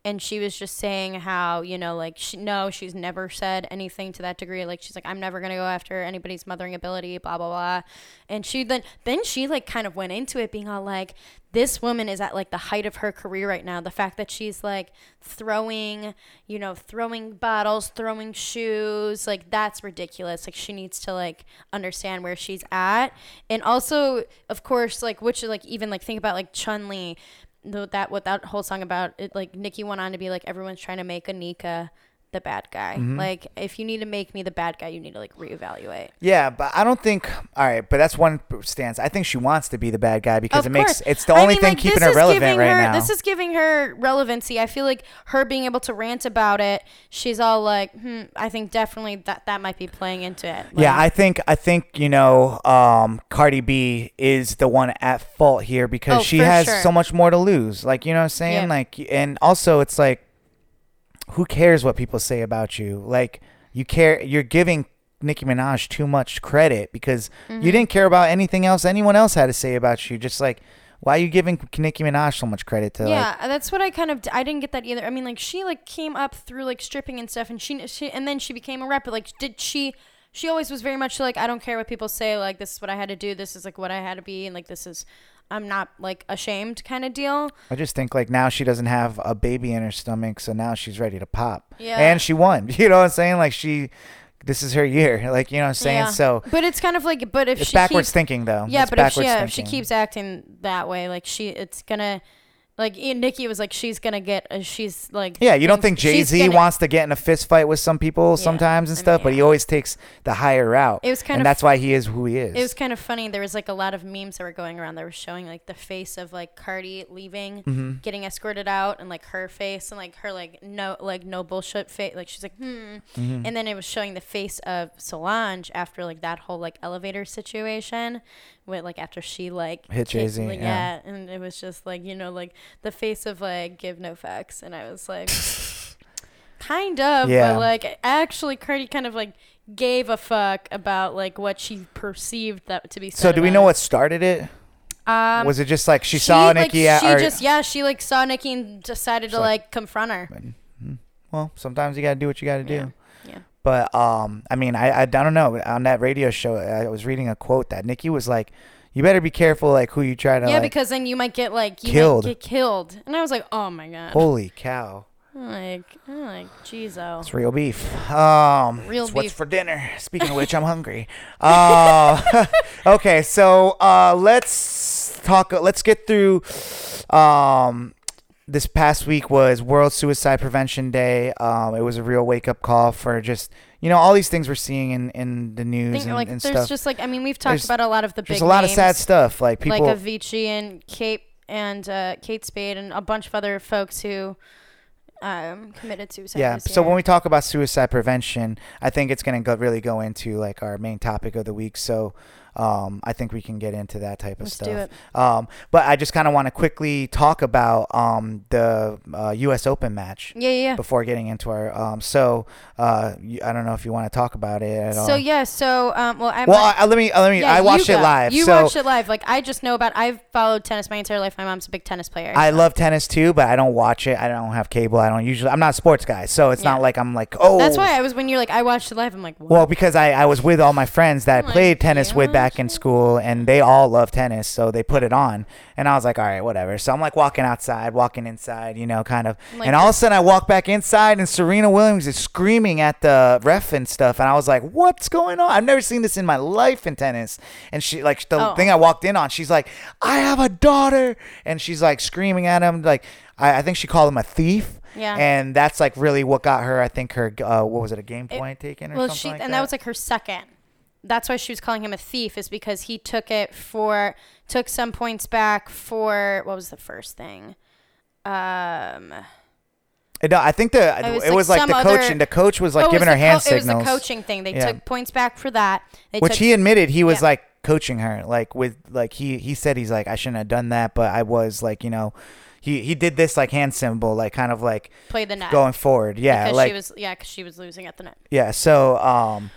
[SPEAKER 1] and she was just saying how, you know, like, she, no, she's never said anything to that degree. Like, she's like, I'm never going to go after anybody's mothering ability, blah, blah, blah. And she then, then she, like, kind of went into it being all like, this woman is at, like, the height of her career right now. The fact that she's, like, throwing, you know, throwing bottles, throwing shoes, like, that's ridiculous. Like, she needs to, like, understand where she's at. And also, of course, like, which, like, even, like, think about, like, Chun-Li, that what that whole song about it, like Nicki went on to be like, everyone's trying to make Anika the bad guy. Mm-hmm. Like, if you need to make me the bad guy, you need to like reevaluate.
[SPEAKER 3] Yeah, but I don't think. All right, but that's one stance. I think she wants to be the bad guy because
[SPEAKER 1] of
[SPEAKER 3] it
[SPEAKER 1] course.
[SPEAKER 3] makes it's the only
[SPEAKER 1] I mean,
[SPEAKER 3] thing
[SPEAKER 1] like,
[SPEAKER 3] keeping her relevant right
[SPEAKER 1] her,
[SPEAKER 3] now.
[SPEAKER 1] This is giving her relevancy. I feel like her being able to rant about it, she's all like, hmm, I think definitely that that might be playing into it. Like,
[SPEAKER 3] yeah, I think I think you know, um, Cardi B is the one at fault here because
[SPEAKER 1] oh,
[SPEAKER 3] she
[SPEAKER 1] for
[SPEAKER 3] has
[SPEAKER 1] sure.
[SPEAKER 3] so much more to lose. Like, you know what I'm saying?
[SPEAKER 1] Yeah.
[SPEAKER 3] Like, and also it's like, who cares what people say about you? Like, you care, you're giving Nicki Minaj too much credit because mm-hmm. you didn't care about anything else anyone else had to say about you. Just like, why are you giving Nicki Minaj so much credit to?
[SPEAKER 1] Yeah,
[SPEAKER 3] like,
[SPEAKER 1] that's what I kind of, I didn't get that either. I mean, like, she like came up through like stripping and stuff, and she, she and then she became a rapper. Like, did she? She always was very much like, I don't care what people say. Like, this is what I had to do. This is like what I had to be, and like this is. I'm not like ashamed kind of deal.
[SPEAKER 3] I just think like now she doesn't have a baby in her stomach, so now she's ready to pop.
[SPEAKER 1] Yeah.
[SPEAKER 3] And she won. You know what I'm saying? Like she, this is her year. Like, you know what I'm saying?
[SPEAKER 1] Yeah.
[SPEAKER 3] So.
[SPEAKER 1] But it's kind of like, but if
[SPEAKER 3] it's
[SPEAKER 1] she
[SPEAKER 3] backwards
[SPEAKER 1] keeps,
[SPEAKER 3] thinking though.
[SPEAKER 1] Yeah,
[SPEAKER 3] it's
[SPEAKER 1] but if she, yeah,
[SPEAKER 3] thinking.
[SPEAKER 1] if she keeps acting that way, like she, it's gonna. Like, Nicki was like, she's going to get, uh, she's like.
[SPEAKER 3] Yeah, you don't think Jay-Z
[SPEAKER 1] gonna,
[SPEAKER 3] wants to get in a fist fight with some people
[SPEAKER 1] yeah,
[SPEAKER 3] sometimes and
[SPEAKER 1] I
[SPEAKER 3] stuff,
[SPEAKER 1] mean,
[SPEAKER 3] but he always takes the higher route.
[SPEAKER 1] It was kind
[SPEAKER 3] and
[SPEAKER 1] of,
[SPEAKER 3] that's why he is who he is.
[SPEAKER 1] It was kind of funny. There was like a lot of memes that were going around that were showing like the face of like Cardi leaving,
[SPEAKER 3] mm-hmm.
[SPEAKER 1] getting escorted out, and like her face and like her like no like no bullshit face. Like she's like, hmm. Mm-hmm. And then it was showing the face of Solange after like that whole like elevator situation. With like after she like
[SPEAKER 3] hit Jay-Z,
[SPEAKER 1] like,
[SPEAKER 3] yeah.
[SPEAKER 1] yeah, and it was just like, you know, like the face of like give no fucks, and I was like, kind of,
[SPEAKER 3] yeah.
[SPEAKER 1] but like actually, Cardi kind of like gave a fuck about like what she perceived that to be. Said
[SPEAKER 3] so do we
[SPEAKER 1] about
[SPEAKER 3] know
[SPEAKER 1] it.
[SPEAKER 3] what started it?
[SPEAKER 1] Um,
[SPEAKER 3] was it just like she,
[SPEAKER 1] she
[SPEAKER 3] saw
[SPEAKER 1] like,
[SPEAKER 3] Nicki? At,
[SPEAKER 1] she
[SPEAKER 3] or,
[SPEAKER 1] just yeah, she like saw Nicki and decided to like, like confront her.
[SPEAKER 3] Well, sometimes you gotta do what you gotta do.
[SPEAKER 1] Yeah. yeah.
[SPEAKER 3] But um, I mean, I, I I don't know. On that radio show, I was reading a quote that Nicki was like, "You better be careful, like who you try to."
[SPEAKER 1] Yeah,
[SPEAKER 3] like,
[SPEAKER 1] because then you might get like you
[SPEAKER 3] killed.
[SPEAKER 1] Might get killed. And I was like, oh my god.
[SPEAKER 3] Holy cow.
[SPEAKER 1] I'm like, I'm like, jeez,
[SPEAKER 3] it's real beef. Um,
[SPEAKER 1] real
[SPEAKER 3] it's
[SPEAKER 1] beef.
[SPEAKER 3] What's for dinner? Speaking of which, I'm hungry. Uh, okay, so uh, let's talk. Let's get through. Um, this past week was World Suicide Prevention Day. Um, it was a real wake up call for just, you know, all these things we're seeing in, in the news
[SPEAKER 1] think,
[SPEAKER 3] and,
[SPEAKER 1] like,
[SPEAKER 3] and
[SPEAKER 1] there's
[SPEAKER 3] stuff.
[SPEAKER 1] just like, I mean, we've talked
[SPEAKER 3] There's-
[SPEAKER 1] about a lot of the big
[SPEAKER 3] There's a lot of
[SPEAKER 1] names,
[SPEAKER 3] sad stuff. Like people.
[SPEAKER 1] like Avicii and Kate and uh, Kate Spade and a bunch of other folks who um, committed suicide.
[SPEAKER 3] Yeah.
[SPEAKER 1] this
[SPEAKER 3] So
[SPEAKER 1] year.
[SPEAKER 3] when we talk about suicide prevention, I think it's going to go really go into like our main topic of the week. So um, I think we can get into that type of
[SPEAKER 1] Let's
[SPEAKER 3] stuff.
[SPEAKER 1] do it.
[SPEAKER 3] Um, but I just kind of want to quickly talk about um, the uh, U S Open match.
[SPEAKER 1] Yeah, yeah.
[SPEAKER 3] Before getting into our, um, so uh, you, I don't know if you want to talk about it at all.
[SPEAKER 1] So yeah, so um, well, I'm
[SPEAKER 3] Well, I, I- let me, uh, let me.
[SPEAKER 1] yeah,
[SPEAKER 3] I watched
[SPEAKER 1] you
[SPEAKER 3] it
[SPEAKER 1] go.
[SPEAKER 3] live.
[SPEAKER 1] You
[SPEAKER 3] so
[SPEAKER 1] watched it live. Like I just know about. I've followed tennis my entire life. My mom's a big tennis player.
[SPEAKER 3] I
[SPEAKER 1] so.
[SPEAKER 3] love tennis too, but I don't watch it. I don't have cable. I don't usually. I'm not a sports guy, so it's
[SPEAKER 1] Yeah.
[SPEAKER 3] not like I'm like, oh.
[SPEAKER 1] That's why I was when you're like I watched it live. I'm like, what?
[SPEAKER 3] Well, because I, I was with all my friends that I
[SPEAKER 1] Oh
[SPEAKER 3] played
[SPEAKER 1] my
[SPEAKER 3] tennis with back in
[SPEAKER 1] gosh.
[SPEAKER 3] school, and they all love tennis, so they put it on. And I was like, all right, whatever. So I'm like walking outside, walking inside, you know, kind of.
[SPEAKER 1] Like
[SPEAKER 3] and all of a
[SPEAKER 1] this-
[SPEAKER 3] sudden I walk back inside, and Serena Williams is screaming at the ref and stuff. And I was like, what's going on? I've never seen this in my life in tennis. And she, like, the
[SPEAKER 1] Oh.
[SPEAKER 3] thing I walked in on, she's like, I have a daughter. And she's like screaming at him. Like, I, I think she called him a thief.
[SPEAKER 1] Yeah.
[SPEAKER 3] And that's like really what got her, I think, her, uh, what was it, a game point taken or
[SPEAKER 1] well,
[SPEAKER 3] something
[SPEAKER 1] she
[SPEAKER 3] like
[SPEAKER 1] and
[SPEAKER 3] that?
[SPEAKER 1] that was like her second. That's why she was calling him a thief, is because he took it for took some points back for what was the first thing? Um,
[SPEAKER 3] No, I think the
[SPEAKER 1] It was
[SPEAKER 3] it
[SPEAKER 1] like
[SPEAKER 3] was like
[SPEAKER 1] some
[SPEAKER 3] the
[SPEAKER 1] other-
[SPEAKER 3] coaching. The coach was like
[SPEAKER 1] oh, it
[SPEAKER 3] giving
[SPEAKER 1] was
[SPEAKER 3] her
[SPEAKER 1] the
[SPEAKER 3] hand
[SPEAKER 1] co- It
[SPEAKER 3] signals,
[SPEAKER 1] was the coaching thing. They
[SPEAKER 3] Yeah.
[SPEAKER 1] took points back for that. They
[SPEAKER 3] which
[SPEAKER 1] took,
[SPEAKER 3] he admitted he was
[SPEAKER 1] yeah.
[SPEAKER 3] like coaching her, like with like he he said he's like I shouldn't have done that, but I was like you know, he he did this like hand symbol, like kind of like
[SPEAKER 1] played the net
[SPEAKER 3] going forward, yeah,
[SPEAKER 1] because
[SPEAKER 3] like
[SPEAKER 1] she was yeah because she was losing at the net.
[SPEAKER 3] yeah. So um,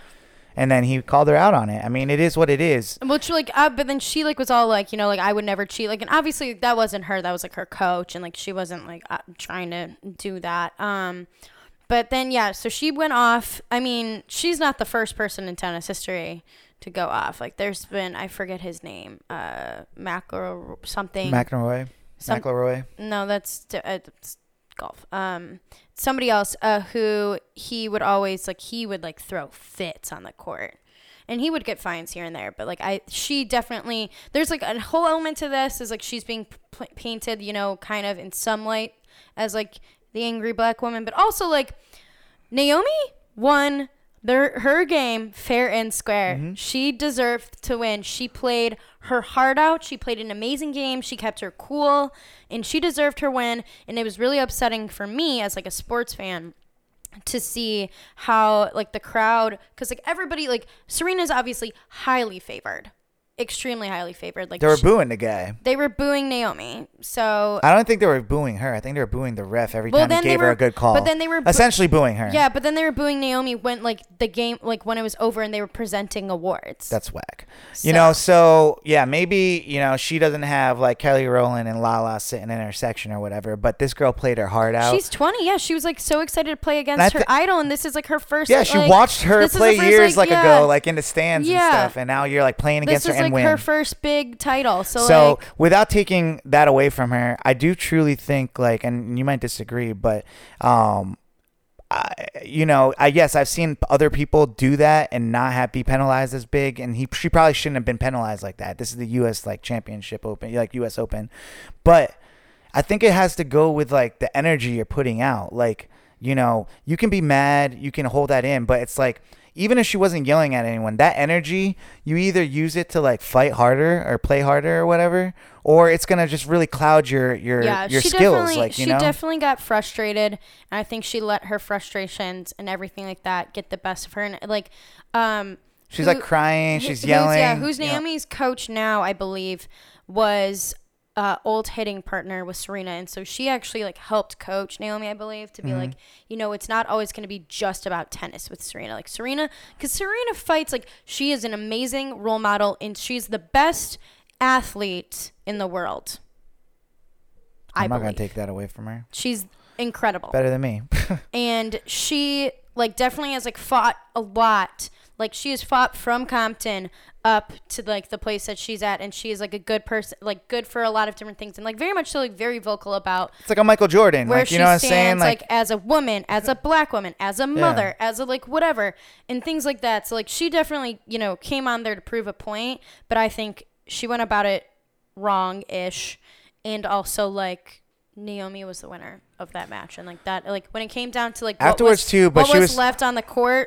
[SPEAKER 3] And then he called her out on it. I mean, it is what it is.
[SPEAKER 1] Which like, uh, but then she like was all like, you know, like I would never cheat. Like, and obviously that wasn't her. That was like her coach, and like she wasn't like uh, trying to do that. Um, but then yeah, so she went off. I mean, she's not the first person in tennis history to go off. Like, there's been, I forget his name, uh, McElroy something.
[SPEAKER 3] McElroy.
[SPEAKER 1] Some,
[SPEAKER 3] McElroy.
[SPEAKER 1] No, that's uh, it's golf. Um, somebody else uh, who he would always like he would like throw fits on the court, and he would get fines here and there. But like I, she definitely there's like a whole element to this is like she's being p- painted, you know, kind of in some light as like the angry black woman, but also like Naomi won their her game fair and square. Mm-hmm. She deserved to win. She played her heart out. She played an amazing game. She kept her cool, and she deserved her win. And it was really upsetting for me as like a sports fan to see how like the crowd, because like everybody, like Serena's obviously highly favored. Extremely highly favored. Like
[SPEAKER 3] they were
[SPEAKER 1] she,
[SPEAKER 3] booing the guy.
[SPEAKER 1] They were booing Naomi. So
[SPEAKER 3] I don't think they were booing her. I think they were booing the ref every
[SPEAKER 1] well,
[SPEAKER 3] time he gave
[SPEAKER 1] were,
[SPEAKER 3] her a good call.
[SPEAKER 1] But then they were
[SPEAKER 3] boo- essentially booing her.
[SPEAKER 1] Yeah, but then they were booing Naomi when like the game, like when it was over and they were presenting awards.
[SPEAKER 3] That's whack.
[SPEAKER 1] So.
[SPEAKER 3] You know, so yeah, maybe you know she doesn't have like Kelly Rowland and Lala sitting in her section or whatever. But this girl played her heart out.
[SPEAKER 1] She's twenty. Yeah, she was like so excited to play against
[SPEAKER 3] th-
[SPEAKER 1] her idol, and this is like her first.
[SPEAKER 3] Yeah, she
[SPEAKER 1] like,
[SPEAKER 3] watched her play
[SPEAKER 1] first,
[SPEAKER 3] years like,
[SPEAKER 1] like yeah.
[SPEAKER 3] ago, like in the stands
[SPEAKER 1] yeah.
[SPEAKER 3] and stuff, and now you're like playing against
[SPEAKER 1] this
[SPEAKER 3] her and
[SPEAKER 1] like
[SPEAKER 3] win.
[SPEAKER 1] Her first big title. So,
[SPEAKER 3] so
[SPEAKER 1] like,
[SPEAKER 3] without taking that away from her, I do truly think like, and you might disagree, but um, I, you know, I yes, I've seen other people do that and not have be penalized as big, and he she probably shouldn't have been penalized like that. This is the U S like championship open, like U S Open, but I think it has to go with like the energy you're putting out. Like, you know, you can be mad, you can hold that in, but it's like, even if she wasn't yelling at anyone, that energy, you either use it to like fight harder or play harder or whatever, or it's gonna just really cloud your your
[SPEAKER 1] yeah,
[SPEAKER 3] your
[SPEAKER 1] she
[SPEAKER 3] skills.
[SPEAKER 1] Definitely,
[SPEAKER 3] like you
[SPEAKER 1] she
[SPEAKER 3] know,
[SPEAKER 1] definitely got frustrated, and I think she let her frustrations and everything like that get the best of her. And like, um,
[SPEAKER 3] she's
[SPEAKER 1] who,
[SPEAKER 3] like crying, she's
[SPEAKER 1] who's,
[SPEAKER 3] yelling.
[SPEAKER 1] Yeah, who's
[SPEAKER 3] you know.
[SPEAKER 1] Naomi's coach now? I believe was. Uh, old hitting partner with Serena, and so she actually like helped coach Naomi, I believe, to be mm-hmm. like, you know, it's not always going to be just about tennis with Serena. Like Serena, because Serena fights like she is an amazing role model, and she's the best athlete in the world.
[SPEAKER 3] I'm
[SPEAKER 1] I
[SPEAKER 3] not
[SPEAKER 1] believe.
[SPEAKER 3] gonna take that away from her.
[SPEAKER 1] She's incredible,
[SPEAKER 3] better than me,
[SPEAKER 1] and she like definitely has like fought a lot. Like she has fought from Compton up to like the place that she's at, and she is like a good person, like good for a lot of different things, and like very much so like very vocal about.
[SPEAKER 3] It's like a Michael Jordan,
[SPEAKER 1] where
[SPEAKER 3] like you
[SPEAKER 1] she
[SPEAKER 3] know what I'm
[SPEAKER 1] stands,
[SPEAKER 3] saying,
[SPEAKER 1] like,
[SPEAKER 3] like
[SPEAKER 1] as a woman, as a black woman, as a mother, yeah. as a like whatever, and things like that. So like she definitely you know came on there to prove a point, but I think she went about it wrong-ish, and also like Naomi was the winner of that match, and like that like when it came down to like what
[SPEAKER 3] afterwards
[SPEAKER 1] was,
[SPEAKER 3] too, but
[SPEAKER 1] what
[SPEAKER 3] she
[SPEAKER 1] was
[SPEAKER 3] was
[SPEAKER 1] left on the court.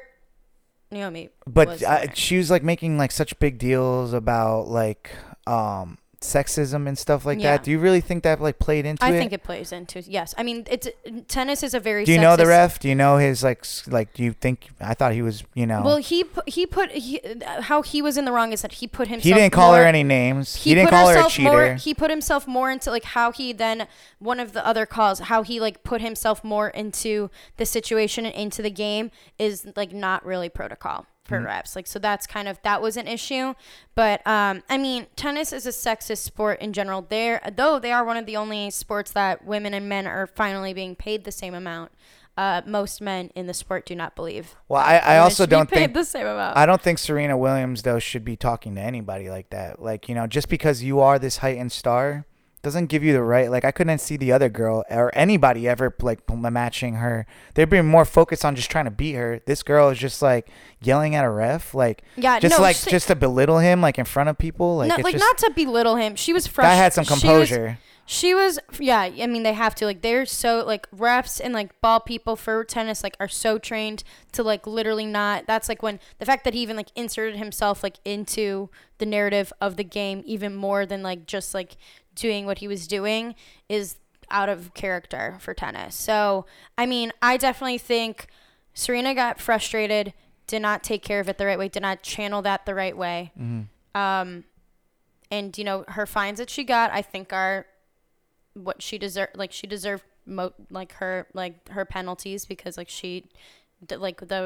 [SPEAKER 1] Naomi
[SPEAKER 3] but uh, she was like making like such big deals about like um sexism and stuff like
[SPEAKER 1] yeah.
[SPEAKER 3] that. Do you really think that like played into
[SPEAKER 1] I
[SPEAKER 3] it?
[SPEAKER 1] I think it plays into yes. I mean, it's tennis is a very.
[SPEAKER 3] Do you
[SPEAKER 1] sexist,
[SPEAKER 3] know the ref? Do you know his like like? Do you think? I thought he was. You know.
[SPEAKER 1] Well, he pu- he put he, how he was in the wrong is that he put himself.
[SPEAKER 3] He didn't call
[SPEAKER 1] more,
[SPEAKER 3] her any names. He, he didn't
[SPEAKER 1] put
[SPEAKER 3] call her a
[SPEAKER 1] cheater. More, he put himself more into like how he then one of the other calls how he like put himself more into the situation and into the game is like not really protocol. For mm-hmm. refs, like so that's kind of that was an issue, but um, I mean tennis is a sexist sport in general. There, though they are one of the only sports that women and men are finally being paid the same amount. Uh, most men in the sport do not believe.
[SPEAKER 3] Well, I, I also don't think
[SPEAKER 1] the same amount.
[SPEAKER 3] I don't think Serena Williams though should be talking to anybody like that. Like you know, just because you are this heightened star doesn't give you the right. Like I couldn't see the other girl or anybody ever like matching her. They'd be more focused on just trying to beat her. This girl is just like yelling at a ref, like
[SPEAKER 1] yeah,
[SPEAKER 3] just
[SPEAKER 1] no,
[SPEAKER 3] like
[SPEAKER 1] she,
[SPEAKER 3] just to belittle him, like in front of people. Like
[SPEAKER 1] no,
[SPEAKER 3] it's
[SPEAKER 1] like
[SPEAKER 3] just,
[SPEAKER 1] not to belittle him. She was frustrated.
[SPEAKER 3] Guy had some composure.
[SPEAKER 1] She was, she was, yeah. I mean, they have to. Like, they're so like refs and like ball people for tennis like are so trained to like literally not. That's like when the fact that he even like inserted himself like into the narrative of the game even more than like just like. doing what he was doing is out of character for tennis. So, I mean, I definitely think Serena got frustrated, did not take care of it the right way, did not channel that the right way. Mm-hmm. Um, and, you know, her fines that she got, I think are what she deserved. Like, she deserved, mo- like, her, like, her penalties because, like, she, like, the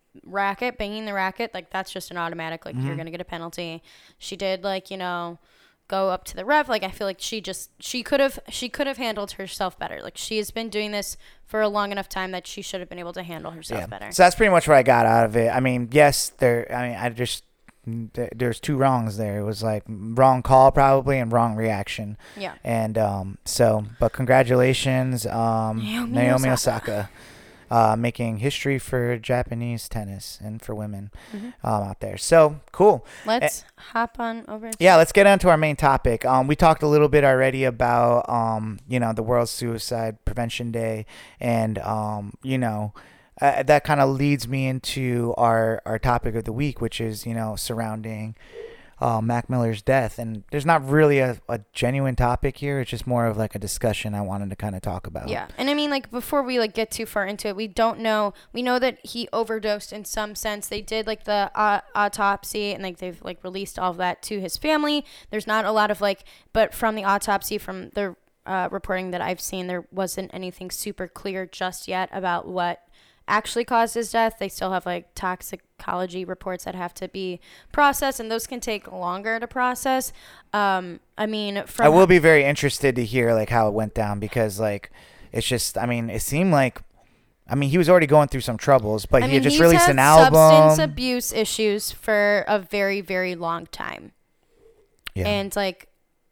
[SPEAKER 1] racket, banging the racket, like that's just an automatic, like
[SPEAKER 3] Mm-hmm.
[SPEAKER 1] you're gonna get a penalty. She did like, you know, go up to the ref. Like I feel like she just she could have she could have handled herself better. Like she has been doing this for a long enough time that she should have been able to handle herself
[SPEAKER 3] Yeah.
[SPEAKER 1] better.
[SPEAKER 3] So that's pretty much what I got out of it. I mean, yes, there. I mean, I just th- there's two wrongs there. It was like wrong call probably and wrong reaction.
[SPEAKER 1] Yeah.
[SPEAKER 3] And um, so, but congratulations, um,
[SPEAKER 1] Naomi
[SPEAKER 3] Naomi,
[SPEAKER 1] Osaka.
[SPEAKER 3] Osaka, uh, making history for Japanese tennis and for women
[SPEAKER 1] Mm-hmm.
[SPEAKER 3] um, out there. So cool.
[SPEAKER 1] Let's hop on over. To
[SPEAKER 3] Yeah, let's get on to our main topic. Um, we talked a little bit already about, um, you know, the World Suicide Prevention Day, and um, you know, uh, that kind of leads me into our our topic of the week, which is, you know, surrounding uh, Mac Miller's death. And there's not really a, a genuine topic here. It's just more of like a discussion I wanted to kind of talk about.
[SPEAKER 1] Yeah. And I mean, like, before we, like, get too far into it, we don't know. We know that he overdosed in some sense. They did, like, the uh, autopsy, and, like, they've, like, released all of that to his family. There's not a lot of, like, but from the autopsy, from the uh, reporting that I've seen, there wasn't anything super clear just yet about what actually caused his death. They still have, like, toxicology reports that have to be processed, and those can take longer to process. Um, I mean, from
[SPEAKER 3] I will be very interested to hear like how it went down, because like it's just, I mean, it seemed like, I mean, he was already going through some troubles, but
[SPEAKER 1] I
[SPEAKER 3] he
[SPEAKER 1] mean,
[SPEAKER 3] had just
[SPEAKER 1] he's
[SPEAKER 3] released
[SPEAKER 1] had
[SPEAKER 3] an album.
[SPEAKER 1] substance abuse issues for a very, very long time.
[SPEAKER 3] Yeah.
[SPEAKER 1] And like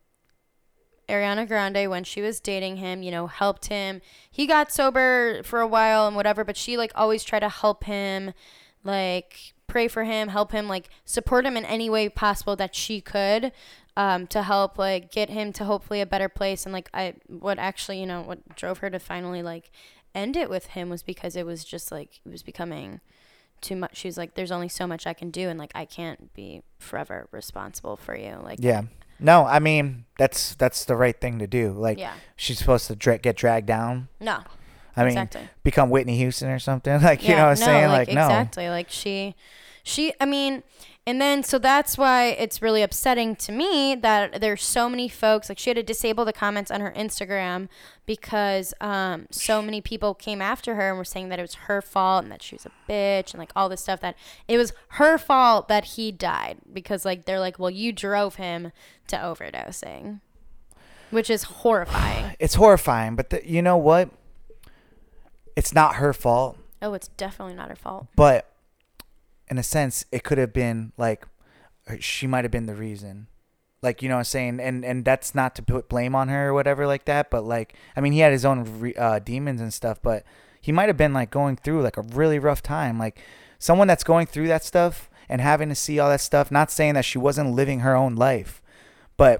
[SPEAKER 1] Ariana Grande, when she was dating him, you know, helped him. He got sober for a while and whatever, but she like always tried to help him, like pray for him, help him, like support him in any way possible that she could, um, to help like get him to hopefully a better place. And like I, what actually, you know, what drove her to finally like end it with him was because it was just like, it was becoming too much. She was like, there's only so much I can do, and like I can't be forever responsible for you. Like,
[SPEAKER 3] Yeah. No, I mean, that's that's the right thing to do. Like,
[SPEAKER 1] Yeah.
[SPEAKER 3] she's supposed to dra- get dragged down.
[SPEAKER 1] no.
[SPEAKER 3] I mean,
[SPEAKER 1] Exactly.
[SPEAKER 3] become Whitney Houston or something. Like, you know what I'm
[SPEAKER 1] no,
[SPEAKER 3] saying? Like, no.
[SPEAKER 1] exactly. Like she, she. I mean, and then so that's why it's really upsetting to me that there's so many folks. Like she had to disable the comments on her Instagram because um so many people came after her and were saying that it was her fault and that she was a bitch and like all this stuff, that it was her fault that he died, because like they're like, well, you drove him to overdosing, which is horrifying.
[SPEAKER 3] It's horrifying, but the, you know what? It's not her fault,
[SPEAKER 1] Oh, it's definitely not her fault.
[SPEAKER 3] but in a sense, it could have been like she might have been the reason. Like, you know what I'm saying? And and that's not to put blame on her or whatever like that, but like, I mean, he had his own re- uh, demons and stuff, but he might have been like going through like a really rough time. Like someone that's going through that stuff and having to see all that stuff, not saying that she wasn't living her own life, but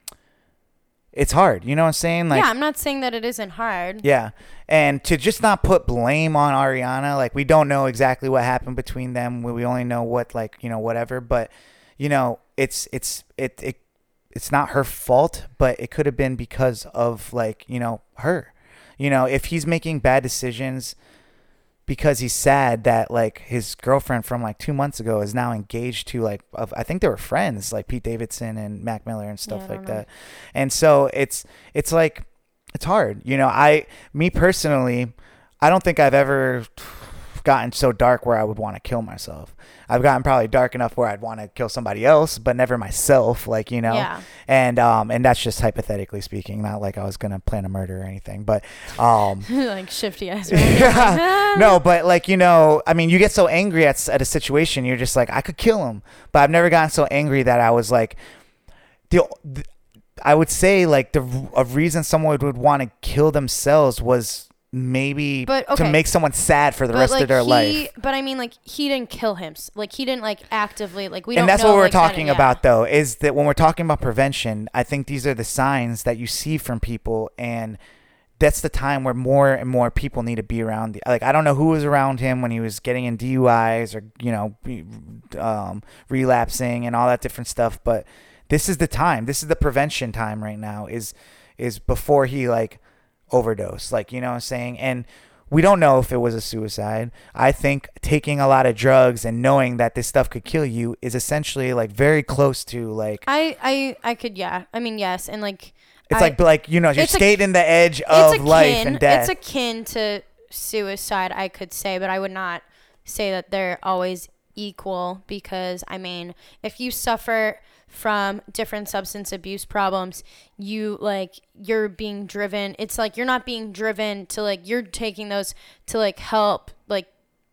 [SPEAKER 3] it's hard. You know what I'm saying? Like,
[SPEAKER 1] yeah, I'm not saying that it isn't hard.
[SPEAKER 3] yeah. And to just not put blame on Ariana, like we don't know exactly what happened between them. We, we only know what, like, you know, whatever, but you know, it's, it's, it, it, it's not her fault, but it could have been because of like, you know, her, you know, if he's making bad decisions because he's sad that like his girlfriend from like two months ago is now engaged to like, of, I think they were friends, like Pete Davidson and Mac Miller and stuff
[SPEAKER 1] Yeah, I
[SPEAKER 3] like
[SPEAKER 1] don't know.
[SPEAKER 3] that. And so it's, it's like, it's hard. You know, I, me personally, I don't think I've ever gotten so dark where I would want to kill myself. I've gotten probably dark enough where I'd want to kill somebody else, but never myself, like, you know,
[SPEAKER 1] Yeah.
[SPEAKER 3] and, um, and that's just hypothetically speaking, not like I was going to plan a murder or anything, but, um,
[SPEAKER 1] Like shifty eyes.
[SPEAKER 3] yeah. No, but like, you know, I mean, you get so angry at, at a situation, you're just like, I could kill him, but I've never gotten so angry that I was like, the, the I would say like the a reason someone would want to kill themselves was maybe
[SPEAKER 1] But,
[SPEAKER 3] to
[SPEAKER 1] okay.
[SPEAKER 3] make someone sad for the
[SPEAKER 1] But,
[SPEAKER 3] rest
[SPEAKER 1] like,
[SPEAKER 3] of their
[SPEAKER 1] he,
[SPEAKER 3] life.
[SPEAKER 1] But I mean, like, he didn't kill him. Like, he didn't, like, actively, like, we
[SPEAKER 3] And
[SPEAKER 1] don't
[SPEAKER 3] that's
[SPEAKER 1] know,
[SPEAKER 3] what we're
[SPEAKER 1] like, that-
[SPEAKER 3] talking
[SPEAKER 1] yeah.
[SPEAKER 3] about, though, is that when we're talking about prevention, I think these are the signs that you see from people, and that's the time where more and more people need to be around. The, like, I don't know who was around him when he was getting in D U Is or, you know, re- um, relapsing and all that different stuff, but this is the time. This is the prevention time right now, is is before he, like, overdosed. Like, you know what I'm saying? And we don't know if it was a suicide. I think taking a lot of drugs and knowing that this stuff could kill you is essentially, like, very close to, like,
[SPEAKER 1] I, I, I could, yeah. I mean, yes. And, like,
[SPEAKER 3] it's
[SPEAKER 1] I-
[SPEAKER 3] like, like you know, you're
[SPEAKER 1] it's a-
[SPEAKER 3] skating the edge
[SPEAKER 1] it's
[SPEAKER 3] of life and death.
[SPEAKER 1] It's akin to suicide, I could say, but I would not say that they're always equal, because I mean, if you suffer from different substance abuse problems, you like you're being driven. It's like you're not being driven to like you're taking those to like help like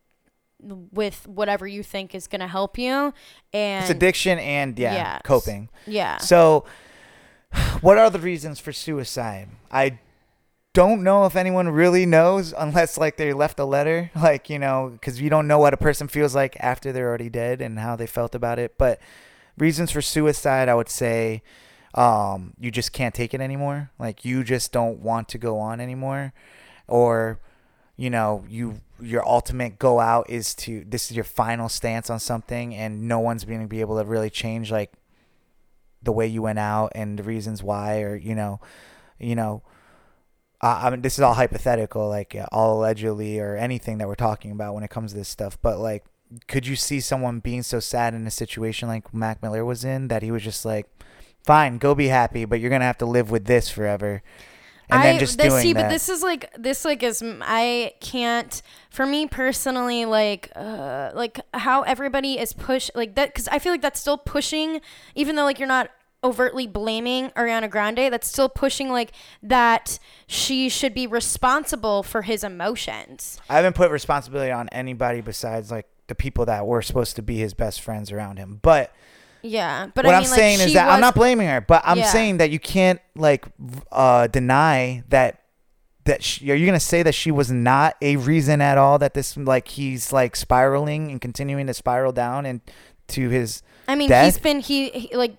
[SPEAKER 1] with whatever you think is gonna help you. And
[SPEAKER 3] It's addiction and yeah,
[SPEAKER 1] Yes.
[SPEAKER 3] coping.
[SPEAKER 1] yeah.
[SPEAKER 3] So, what are the reasons for suicide? I don't know if anyone really knows unless like they left a letter, like, you know, because you don't know what a person feels like after they're already dead and how they felt about it. But reasons for suicide, I would say um, you just can't take it anymore. Like you just don't want to go on anymore. Or, you know, you your ultimate go out is to, this is your final stance on something and no one's going to be able to really change like the way you went out and the reasons why, or, you know, you know, Uh, I mean, this is all hypothetical, like uh, all allegedly or anything that we're talking about when it comes to this stuff. But like, could you see someone being so sad in a situation like Mac Miller was in that he was just like, fine, go be happy, but you're going to have to live with this forever. And
[SPEAKER 1] I,
[SPEAKER 3] then just
[SPEAKER 1] this,
[SPEAKER 3] doing
[SPEAKER 1] see,
[SPEAKER 3] that.
[SPEAKER 1] but this is like this like is I can't for me personally like uh like how everybody is push like that, because I feel like that's still pushing, even though like you're not overtly blaming Ariana Grande, that's still pushing like that she should be responsible for his emotions.
[SPEAKER 3] I haven't put responsibility on anybody besides like the people that were supposed to be his best friends around him. But
[SPEAKER 1] Yeah, but
[SPEAKER 3] what
[SPEAKER 1] I
[SPEAKER 3] I'm
[SPEAKER 1] mean, like,
[SPEAKER 3] saying is
[SPEAKER 1] she
[SPEAKER 3] that I'm
[SPEAKER 1] was-
[SPEAKER 3] not blaming her, but I'm
[SPEAKER 1] Yeah.
[SPEAKER 3] saying that you can't like uh, deny that that she, are you gonna say that she was not a reason at all that this like he's like spiraling and continuing to spiral down and to his
[SPEAKER 1] I mean,
[SPEAKER 3] death?
[SPEAKER 1] he's been he, he like